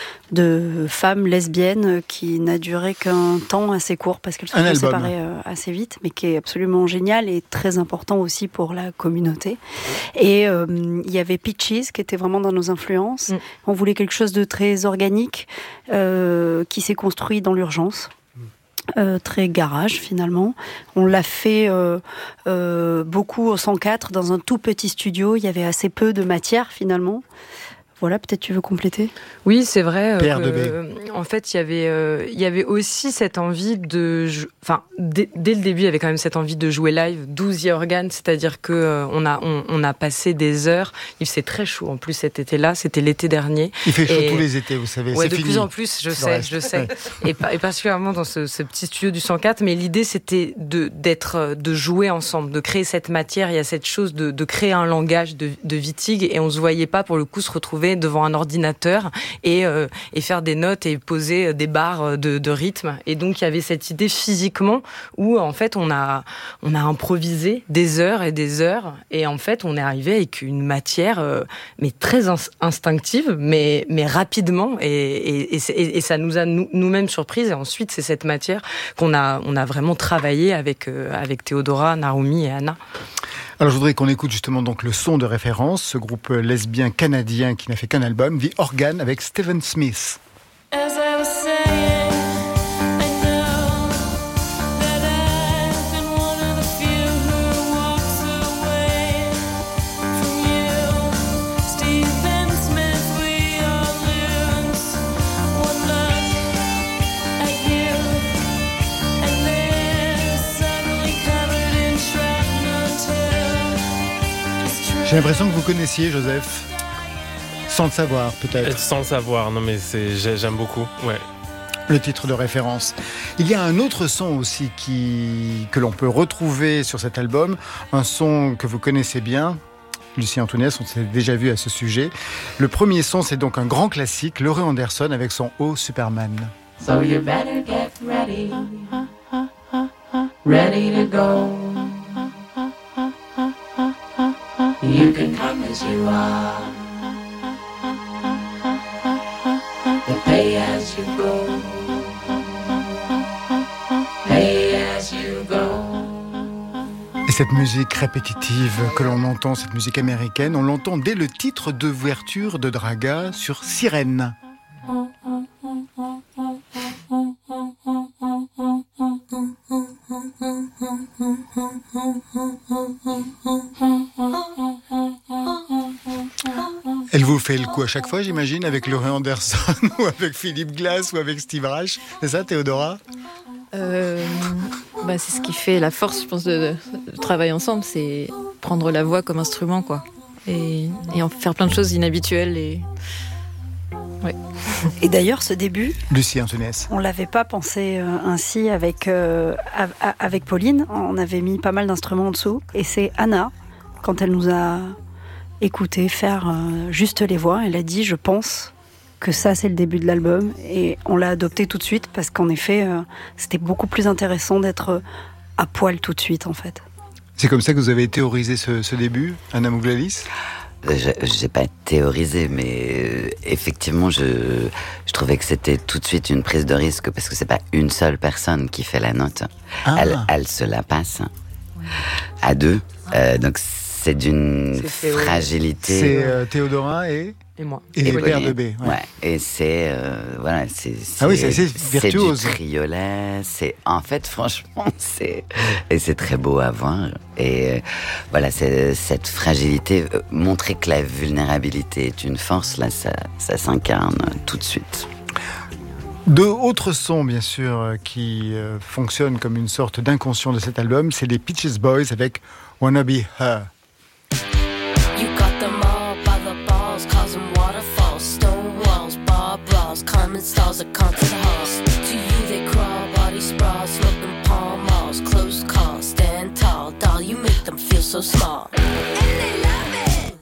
de femmes lesbiennes qui n'a duré qu'un temps assez court parce qu'elles se sont séparées euh, assez vite, mais qui est absolument génial et très important aussi pour la communauté. Et euh, il y avait Peaches qui était vraiment dans nos influences. Mm. On voulait quelque chose de très organique euh, qui s'est construit dans l'urgence. Euh, très garage finalement. On l'a fait euh, euh, beaucoup au cent quatre dans un tout petit studio. Il y avait assez peu de matière finalement. Voilà, peut-être tu veux compléter? Oui, c'est vrai. Père que, de B. Euh, en fait, il y avait, euh, il y avait aussi cette envie de, enfin, dès, dès le début, il y avait quand même cette envie de jouer live, douze organes, c'est-à-dire que euh, on a, on, on a passé des heures. Il faisait très chaud en plus cet été-là. C'était l'été dernier. Il fait chaud et, tous les étés, vous savez. Ouais, c'est de fini. plus en plus, je sais, je sais. et, et particulièrement dans ce, ce petit studio du cent quatre. Mais l'idée, c'était de d'être, de jouer ensemble, de créer cette matière. Il y a cette chose de, de créer un langage de, de Wittig, et on se voyait pas pour le coup se retrouver devant un ordinateur et, euh, et faire des notes et poser des barres de, de rythme. Et donc il y avait cette idée physiquement où en fait on a, on a improvisé des heures et des heures, et en fait on est arrivé avec une matière euh, mais très ins- instinctive mais, mais rapidement, et, et, et, et ça nous a nous, nous-mêmes surprises. Et ensuite c'est cette matière qu'on a, on a vraiment travaillé avec, euh, avec Théodora, Narumi et Anna. Alors je voudrais qu'on écoute justement donc le son de référence, ce groupe lesbien canadien qui n'a fait qu'un album, The Organ, avec Stephen Smith. As I was saying, I know that I've been one of the few who walks away from you. Stephen Smith, we all lose one look at you, and they're suddenly covered in shrapnel too. J'ai l'impression que vous connaissiez Joseph, sans le savoir peut-être. Sans le savoir, non mais c'est, j'aime beaucoup, ouais. Le titre de référence. Il y a un autre son aussi qui, que l'on peut retrouver sur cet album, un son que vous connaissez bien, Lucie Antounès, on s'est déjà vu à ce sujet. Le premier son, c'est donc un grand classique, Laurie Anderson avec son Oh Superman. So you better get ready, ready to go. You can come as you are, and pay as you go, pay as you go. Et cette musique répétitive que l'on entend, cette musique américaine, on l'entend dès le titre d'ouverture de Draga sur Sirène. Elle vous fait fait le coup à chaque fois, j'imagine, avec Laurie Anderson ou avec Philippe Glass ou avec Steve Reich. C'est ça, Théodora? euh, bah, C'est ce qui fait la force, je pense, de, de travailler ensemble, c'est prendre la voix comme instrument, quoi. Et, et en faire plein de choses inhabituelles. Et... Ouais. Et d'ailleurs, ce début, Lucie Antounès, on l'avait pas pensé euh, ainsi avec, euh, avec Pauline. On avait mis pas mal d'instruments en dessous. Et c'est Anna, quand elle nous a écouté faire euh, juste les voix, elle a dit, je pense que ça, c'est le début de l'album. Et on l'a adopté tout de suite parce qu'en effet, euh, c'était beaucoup plus intéressant d'être à poil tout de suite, en fait. C'est comme ça que vous avez théorisé ce, ce début, Anna Mouglalis? Je n'ai pas théorisé, mais euh, effectivement, je, je trouvais que c'était tout de suite une prise de risque parce que c'est pas une seule personne qui fait la note. Ah. Elle, elle se la passe à deux. Euh, donc c'est d'une c'est fragilité. C'est euh, Théodora et et moi et, et Père de B. Ouais. ouais. Et c'est euh, voilà, c'est ah oui, c'est, c'est virtuose. C'est du triolet. C'est en fait, franchement, c'est et c'est très beau à voir. Et euh, voilà, c'est, cette fragilité, euh, montrer que la vulnérabilité est une force, là, ça, ça s'incarne tout de suite. Deux autres sons, bien sûr, qui euh, fonctionnent comme une sorte d'inconscient de cet album, c'est les Peaches Boys avec Wanna Be Her. You got them all by the balls, causing waterfalls, stone walls, bar brawls, common stalls, a concert halls. To you they crawl, body sprawl, smoking palm malls, close calls, stand tall, doll, you make them feel so small. And they love it.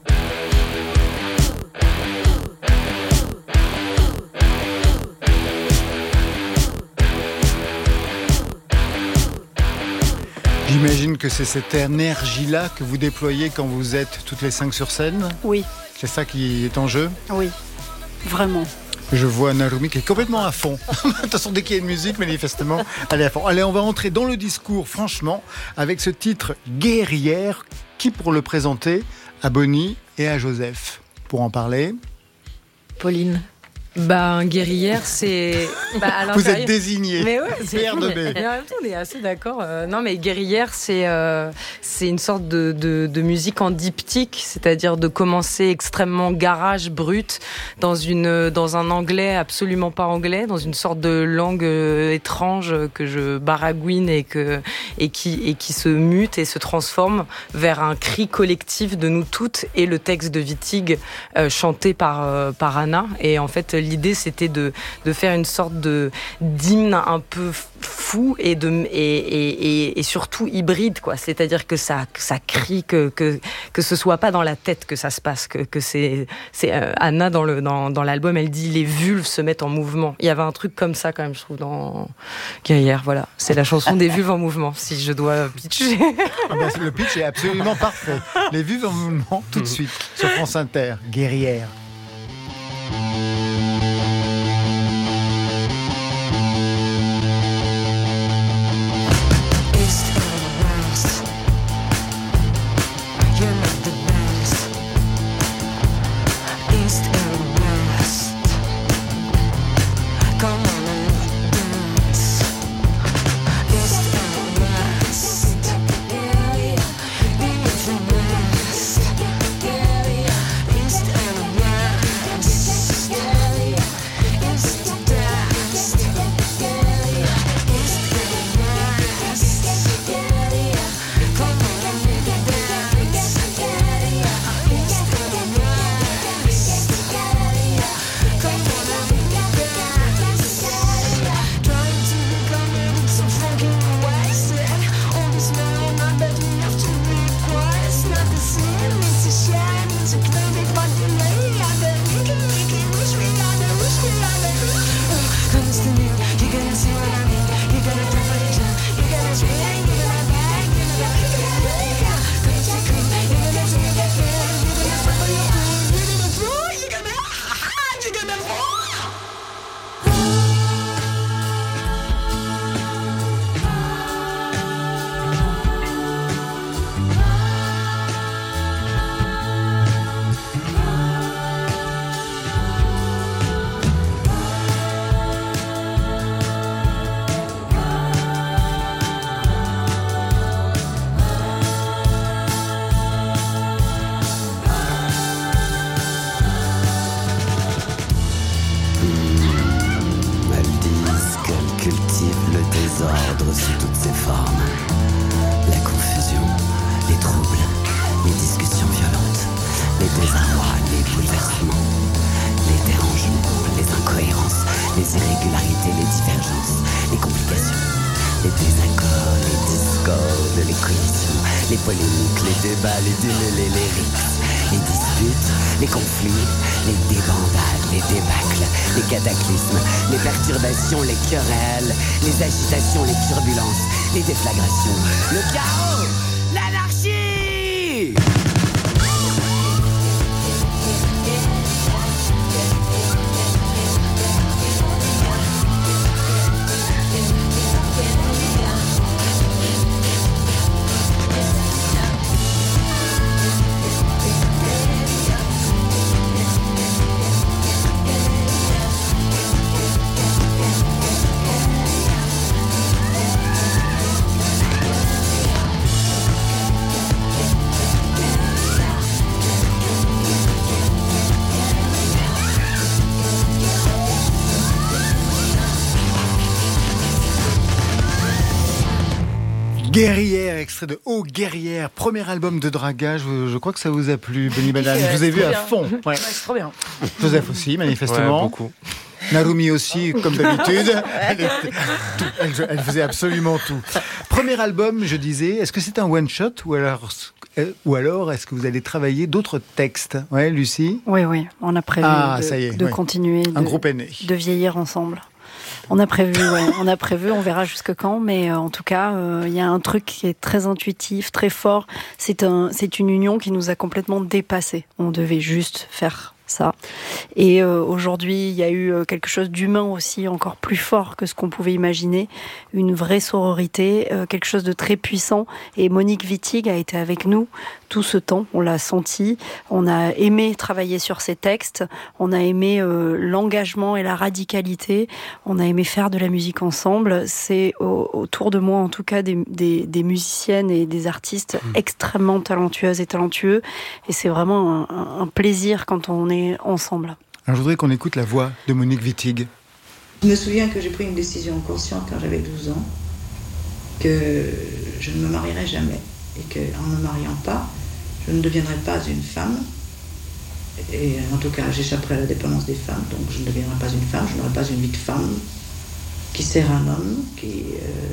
J'imagine que c'est cette énergie-là que vous déployez quand vous êtes toutes les cinq sur scène. Oui. C'est ça qui est en jeu. Oui, vraiment. Je vois Narumi qui est complètement à fond. De toute façon, dès qu'il y a une musique, manifestement, elle est à fond. Allez, on va entrer dans le discours, franchement, avec ce titre Guerrière, qui pour le présenter à Bonnie et à Joseph. Pour en parler, Pauline. Bah, guerrière, c'est. Bah, à vous êtes désigné. Mais ouais, c'est Père de B. Mais, mais en même temps, on est assez d'accord. Euh, non, mais guerrière, c'est euh, c'est une sorte de, de, de musique en diptyque, c'est-à-dire de commencer extrêmement garage, brut, dans une dans un anglais absolument pas anglais, dans une sorte de langue euh, étrange que je baragouine et que et qui et qui se mute et se transforme vers un cri collectif de nous toutes et le texte de Wittig euh, chanté par euh, par Anna. Et en fait, l'idée, c'était de, de faire une sorte de, d'hymne un peu fou et, de, et, et, et surtout hybride, quoi. C'est-à-dire que ça, que ça crie, que, que, que ce soit pas dans la tête que ça se passe, que, que c'est, c'est euh, Anna, dans, le, dans, dans l'album, elle dit les vulves se mettent en mouvement. Il y avait un truc comme ça, quand même, je trouve, dans Guerrière. Voilà. C'est la chanson des vulves en mouvement, si je dois pitcher. Ah ben, le pitch est absolument parfait. Les vulves en mouvement, tout de suite, sur France Inter. Guerrière. East and west. désordre sous toutes ses formes. La confusion, les troubles, les discussions violentes, les désarrois, les bouleversements, les dérangements, les incohérences, les irrégularités, les divergences, les complications, les désaccords, les discordes, les collisions, les polémiques, les débats, les démêlés, les rixes, les disputes, les conflits, les débandades, les débâcles, les cataclysmes, les perturbations, les querelles, les agitations, les turbulences, les déflagrations, le chaos, l'anarchie. Guerrière, extrait de Oh Guerrière, premier album de dragage. Je, je crois que ça vous a plu, Bonnie Banane. Je vous ai vu à fond. Ouais. Ouais, c'est trop bien. Joseph aussi, manifestement. Ouais, beaucoup. Narumi aussi, comme d'habitude. Elle, était- elle, elle faisait absolument tout. Premier album, je disais, est-ce que c'est un one-shot ou alors, ou alors est-ce que vous allez travailler d'autres textes? Ouais, Lucie? Oui, oui, on a prévu Ah, de, ça y est, de ouais. continuer, Un de, groupe est né. de vieillir ensemble. On a prévu, ouais, on a prévu, on verra jusque quand, mais euh, en tout cas, il euh, y a un truc qui est très intuitif, très fort. C'est un, c'est une union qui nous a complètement dépassés. On devait juste faire ça. Et euh, aujourd'hui, il y a eu quelque chose d'humain aussi, encore plus fort que ce qu'on pouvait imaginer. Une vraie sororité, euh, quelque chose de très puissant. Et Monique Wittig a été avec nous tout ce temps. On l'a senti. On a aimé travailler sur ces textes. On a aimé euh, l'engagement et la radicalité. On a aimé faire de la musique ensemble. C'est au, autour de moi, en tout cas, des, des, des musiciennes et des artistes mmh. extrêmement talentueuses et talentueux. Et c'est vraiment un, un plaisir quand on est ensemble. Alors, je voudrais qu'on écoute la voix de Monique Wittig. Je me souviens que j'ai pris une décision consciente quand j'avais douze ans, que je ne me marierais jamais et qu'en ne me mariant pas, je ne deviendrais pas une femme. Et en tout cas, j'échapperais à la dépendance des femmes, donc je ne deviendrai pas une femme, je n'aurai pas une vie de femme qui sert un homme, qui, euh,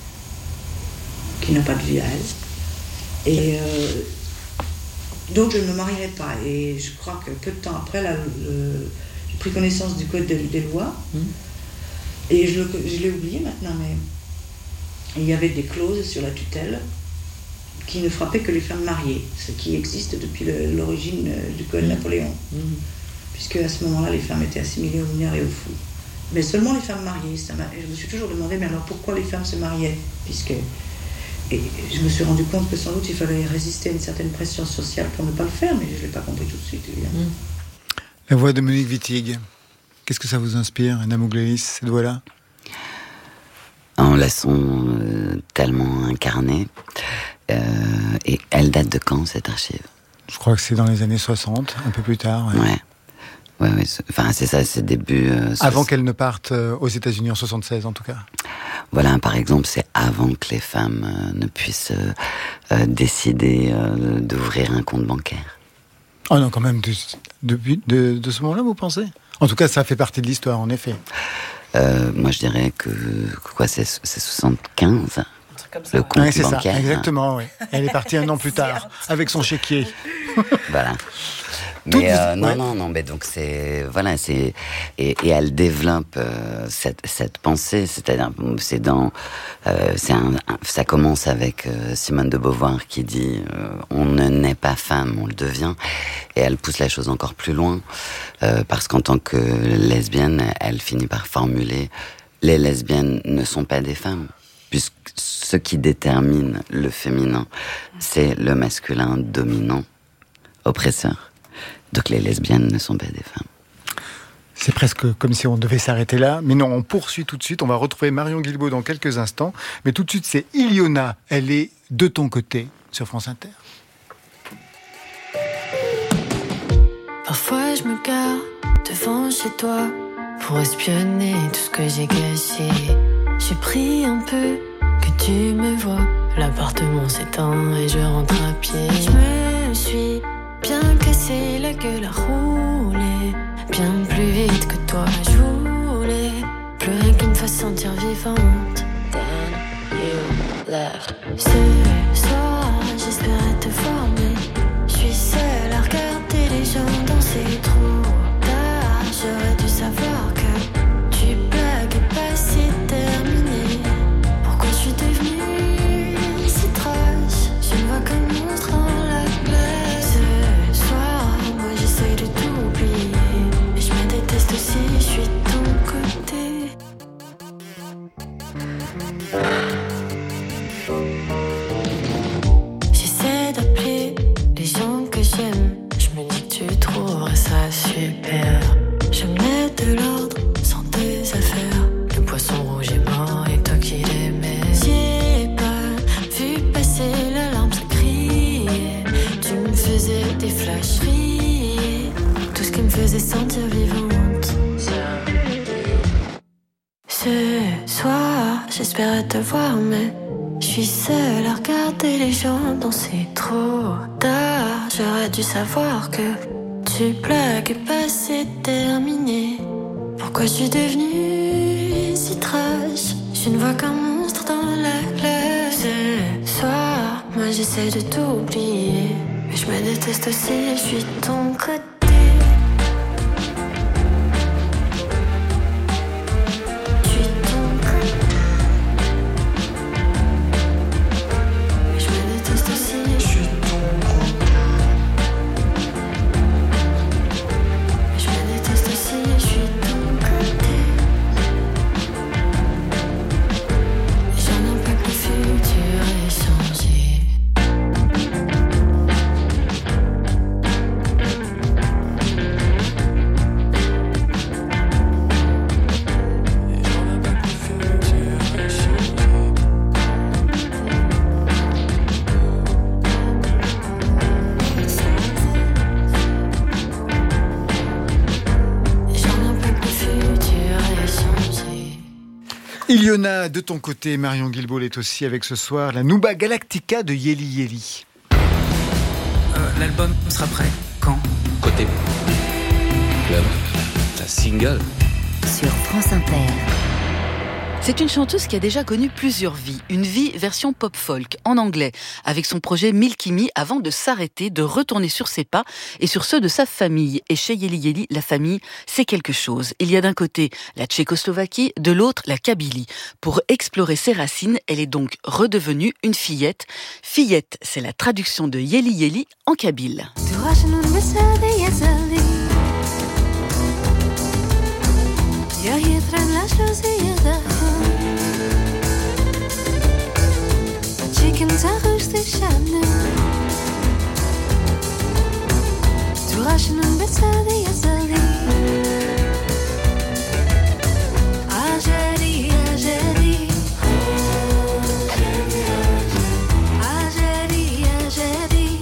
qui n'a pas de vie à elle. Et euh, donc je ne me marierai pas. Et je crois que peu de temps après, là, le, j'ai pris connaissance du code des, des lois, mmh. et je, le, je l'ai oublié maintenant, mais il y avait des clauses sur la tutelle qui ne frappaient que les femmes mariées, ce qui existe depuis le, l'origine du code mmh. Napoléon, mmh. puisque à ce moment-là, les femmes étaient assimilées aux mineurs et aux fous. Mais seulement les femmes mariées. Ça m'a, je me suis toujours demandé, mais alors pourquoi les femmes se mariaient, puisque... Et je me suis rendu compte que sans doute il fallait résister à une certaine pression sociale pour ne pas le faire, mais je ne l'ai pas compris tout de suite, évidemment. La voix de Monique Wittig, qu'est-ce que ça vous inspire, Anna Mouglalis, cette voix-là? On la sent euh, tellement incarnée. Euh, et elle date de quand, cette archive? Je crois que c'est dans les années soixante, un peu plus tard. Ouais. Ouais. Ouais, ouais, c'est, enfin, c'est ça, c'est début... Euh, avant qu'elle ne parte euh, aux États-Unis en soixante-seize, en tout cas. Voilà, par exemple, c'est avant que les femmes euh, ne puissent euh, euh, décider euh, d'ouvrir un compte bancaire. Oh non, quand même, de, depuis, de, de ce moment-là, vous pensez? En tout cas, ça fait partie de l'histoire, en effet. Euh, moi, je dirais que, quoi, c'est, c'est soixante-quinze, comme ça, le compte ouais, c'est bancaire. Ça, exactement, oui. Elle est partie un an plus tard, avec son chéquier. Voilà. Mais euh, non, ouais. non, non, mais donc c'est voilà, c'est et, et elle développe euh, cette cette pensée, c'est-à-dire c'est dans euh, c'est un, un, ça commence avec euh, Simone de Beauvoir qui dit euh, on ne naît pas femme, on le devient, et elle pousse la chose encore plus loin euh, parce qu'en tant que lesbienne, elle finit par formuler les lesbiennes ne sont pas des femmes, puisque ce qui détermine le féminin, c'est le masculin dominant, oppresseur. Donc les lesbiennes ne sont pas des femmes. C'est presque comme si on devait s'arrêter là. Mais non, on poursuit tout de suite. On va retrouver Marion Guilbault dans quelques instants. Mais tout de suite, c'est Iliona. Elle est de ton côté sur France Inter. Parfois je me gare devant chez toi pour espionner tout ce que j'ai gâché. J'ai pris un peu que tu me vois. L'appartement s'éteint et je rentre à pied. Je me suis bien cassé la gueule à rouler, bien plus vite que toi. Je voulais plus rien qui me fasse sentir vivante. Then you left. Ce soir, j'espérais te voir, mais je suis seule à regarder les gens danser trop tard. J'aurais dû savoir que tu blagues et pas si terminé. Pourquoi je suis devenue si trash? Je me vois comme monstre dans la glace. Ce soir, moi j'essaye de tout oublier, mais je me déteste aussi, je suis de ton côté. J'essaie d'appeler les gens que j'aime. Je me dis que tu trouverais ça super. Je mets de l'ordre sans tes affaires. Le poisson rouge est mort et toi qui l'aimais. J'ai pas vu passer l'alarme, ça criait. Tu me faisais des flashs briller, tout ce qui me faisait sentir vivante. Ce soir, j'espérais te voir, mais je suis seule à regarder les gens danser trop tard. J'aurais dû savoir que tu blagues et pas c'est terminé. Pourquoi je suis devenue si trash? Je ne vois qu'un monstre dans la glace. Ce soir, moi j'essaie de tout oublier, mais je me déteste aussi, je suis de ton côté. Iliona, de ton côté, Marion Guilbault est aussi avec ce soir la Nouba Galactica de Yeli Yeli. Euh, L'album sera prêt quand? Côté club, la single. Sur France Inter. C'est une chanteuse qui a déjà connu plusieurs vies. Une vie version pop-folk, en anglais, avec son projet Milky Me, avant de s'arrêter, de retourner sur ses pas et sur ceux de sa famille. Et chez Yeli Yeli, la famille, c'est quelque chose. Il y a d'un côté la Tchécoslovaquie, de l'autre la Kabylie. Pour explorer ses racines, elle est donc redevenue une fillette. Fillette, c'est la traduction de Yeli Yeli en kabyle. Ja hitrem la śluzy dachem Chicken zachóż ty siadny Tu raszynym besady jazali Ażeri, ażeri Ażeri, ażeri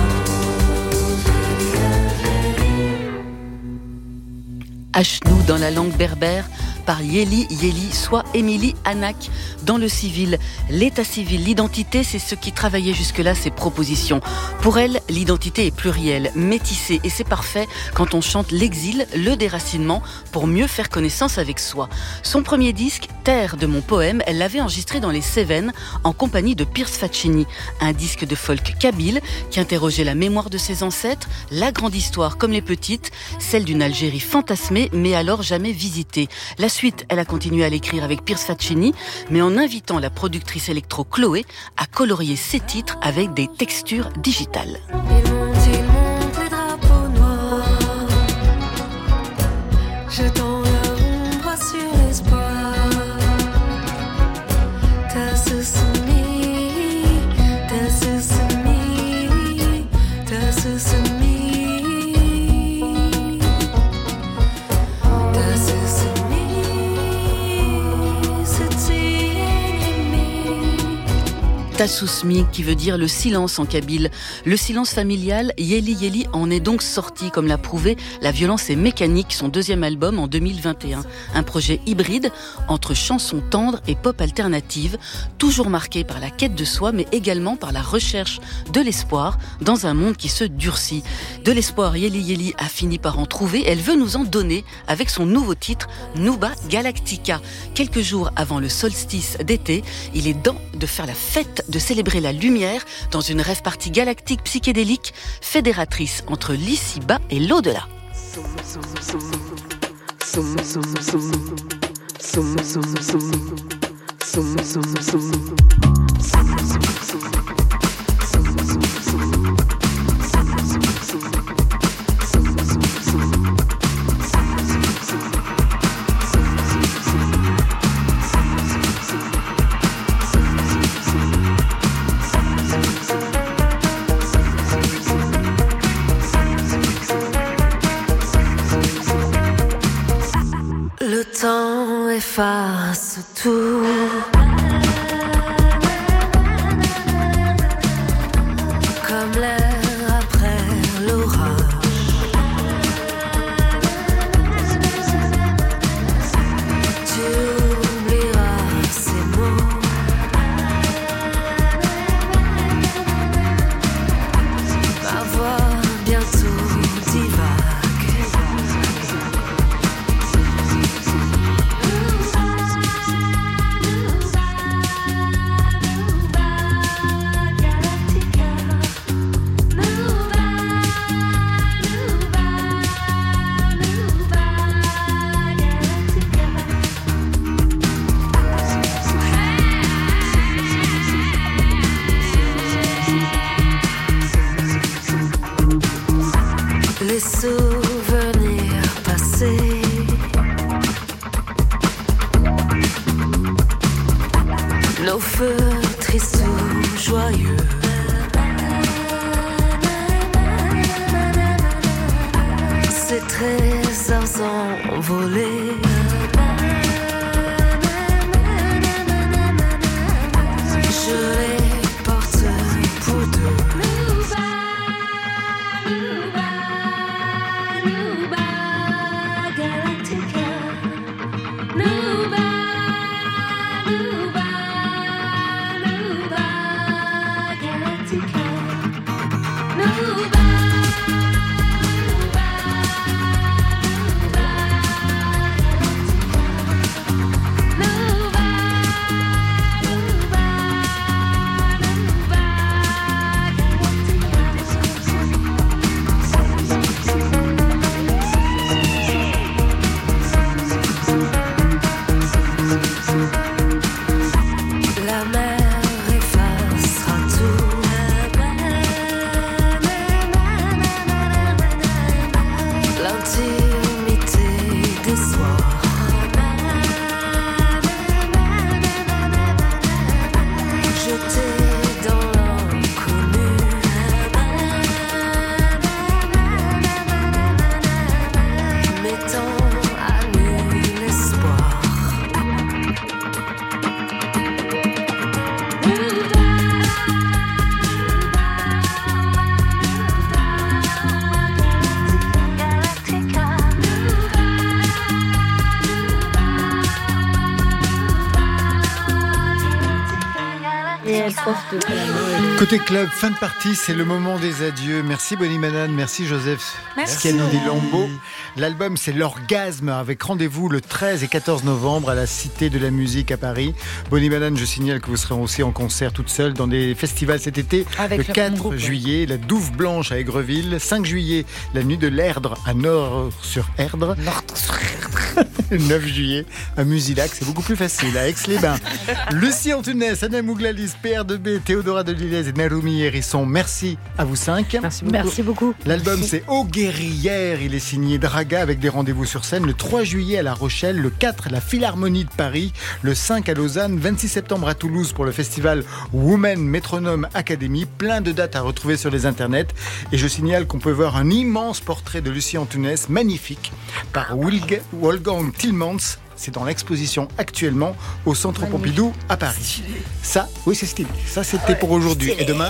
Achnou dans la langue berbère par Yeli Yeli, soit Émilie Anak. Dans le civil, l'état civil, l'identité, c'est ce qui travaillait jusque-là ses propositions. Pour elle, l'identité est plurielle, métissée, et c'est parfait quand on chante l'exil, le déracinement, pour mieux faire connaissance avec soi. Son premier disque, Terre de mon poème, elle l'avait enregistré dans les Cévennes, en compagnie de Piers Faccini, un disque de folk kabyle qui interrogeait la mémoire de ses ancêtres, la grande histoire comme les petites, celle d'une Algérie fantasmée, mais alors jamais visitée. La suite, elle a continué à l'écrire avec Piers Faccini, mais en invitant la productrice électro Chloé à colorier ses titres avec des textures digitales. Il monte, il monte les drapeaux noirs Jetant leur ombre sur l'espoir T'as ce semi, t'as ce semi, t'as ce semi Tassousmi, qui veut dire le silence en kabyle. Le silence familial, Yeli Yeli en est donc sorti, comme l'a prouvé La violence est mécanique, son deuxième album en deux mille vingt et un. Un projet hybride entre chansons tendres et pop alternative, toujours marqué par la quête de soi, mais également par la recherche de l'espoir dans un monde qui se durcit. De l'espoir, Yeli Yeli a fini par en trouver. Elle veut nous en donner avec son nouveau titre, Nuba Galactica. Quelques jours avant le solstice d'été, il est temps de faire la fête, de célébrer la lumière dans une rêve partie galactique psychédélique, fédératrice entre l'ici-bas et l'au-delà. Le temps efface tout. Comme l'air après l'orage. Tu oublieras ces mots. Ma voix bientôt divague. Les souvenirs passés, nos feux tristes ou joyeux, ces trésors envolés. Je les porte pour deux. La mer effacera tout. L'intimité des soirs. Jeté dans l'inconnu. Mettant à nu l'espoir. Côté club, fin de partie, c'est le moment des adieux. Merci Bonnie Banane, merci Joseph Schianodi-Lombo. L'album, c'est L'Orgasme, avec rendez-vous le treize et quatorze novembre à la Cité de la Musique à Paris. Bonnie Banane, je signale que vous serez aussi en concert toute seule dans des festivals cet été. Avec le quatre groupe, juillet, la Douve Blanche à Aigreville. cinq juillet, la Nuit de l'Erdre à Nord-sur-Erdre. neuf juillet, à Musilac, c'est beaucoup plus facile, à Aix-les-Bains. Lucie Antunès, Anna Mouglalis, P R deux B, Théodora Delilez et Narumi Hérisson, merci à vous cinq. Merci beaucoup. Merci beaucoup. L'album, c'est Aux Guerrières, il est signé Draga avec des rendez-vous sur scène le trois juillet à La Rochelle, le quatre à la Philharmonie de Paris, le cinq à Lausanne, vingt-six septembre à Toulouse pour le festival Women Metronome Academy. Plein de dates à retrouver sur les internets. Et je signale qu'on peut voir un immense portrait de Lucie Antunès, magnifique, par Wolfgang Tillmans c'est dans l'exposition actuellement au Centre Pompidou à Paris. Ça, oui, c'est stylé. Ça, c'était pour aujourd'hui. Et demain ?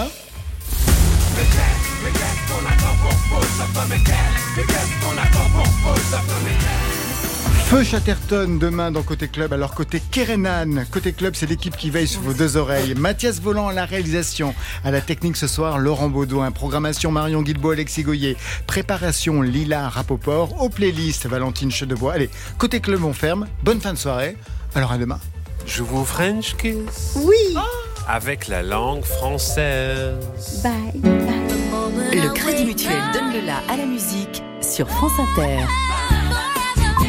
Feu Chatterton demain dans Côté Club. Alors côté Kerenan, Côté Club, c'est l'équipe qui veille sur vos deux oreilles. Mathias Volant à la réalisation, à la technique ce soir, Laurent Baudouin. Programmation Marion Guilbault, Alexis Goyer. Préparation Lila Rapoport. Aux playlists Valentine Chedebois. Allez, Côté Club, on ferme. Bonne fin de soirée. Alors à demain. Je vous French kiss. Oui. Avec la langue française. Bye. Bye. Le Crédit Mutuel donne le la à la musique sur France Inter.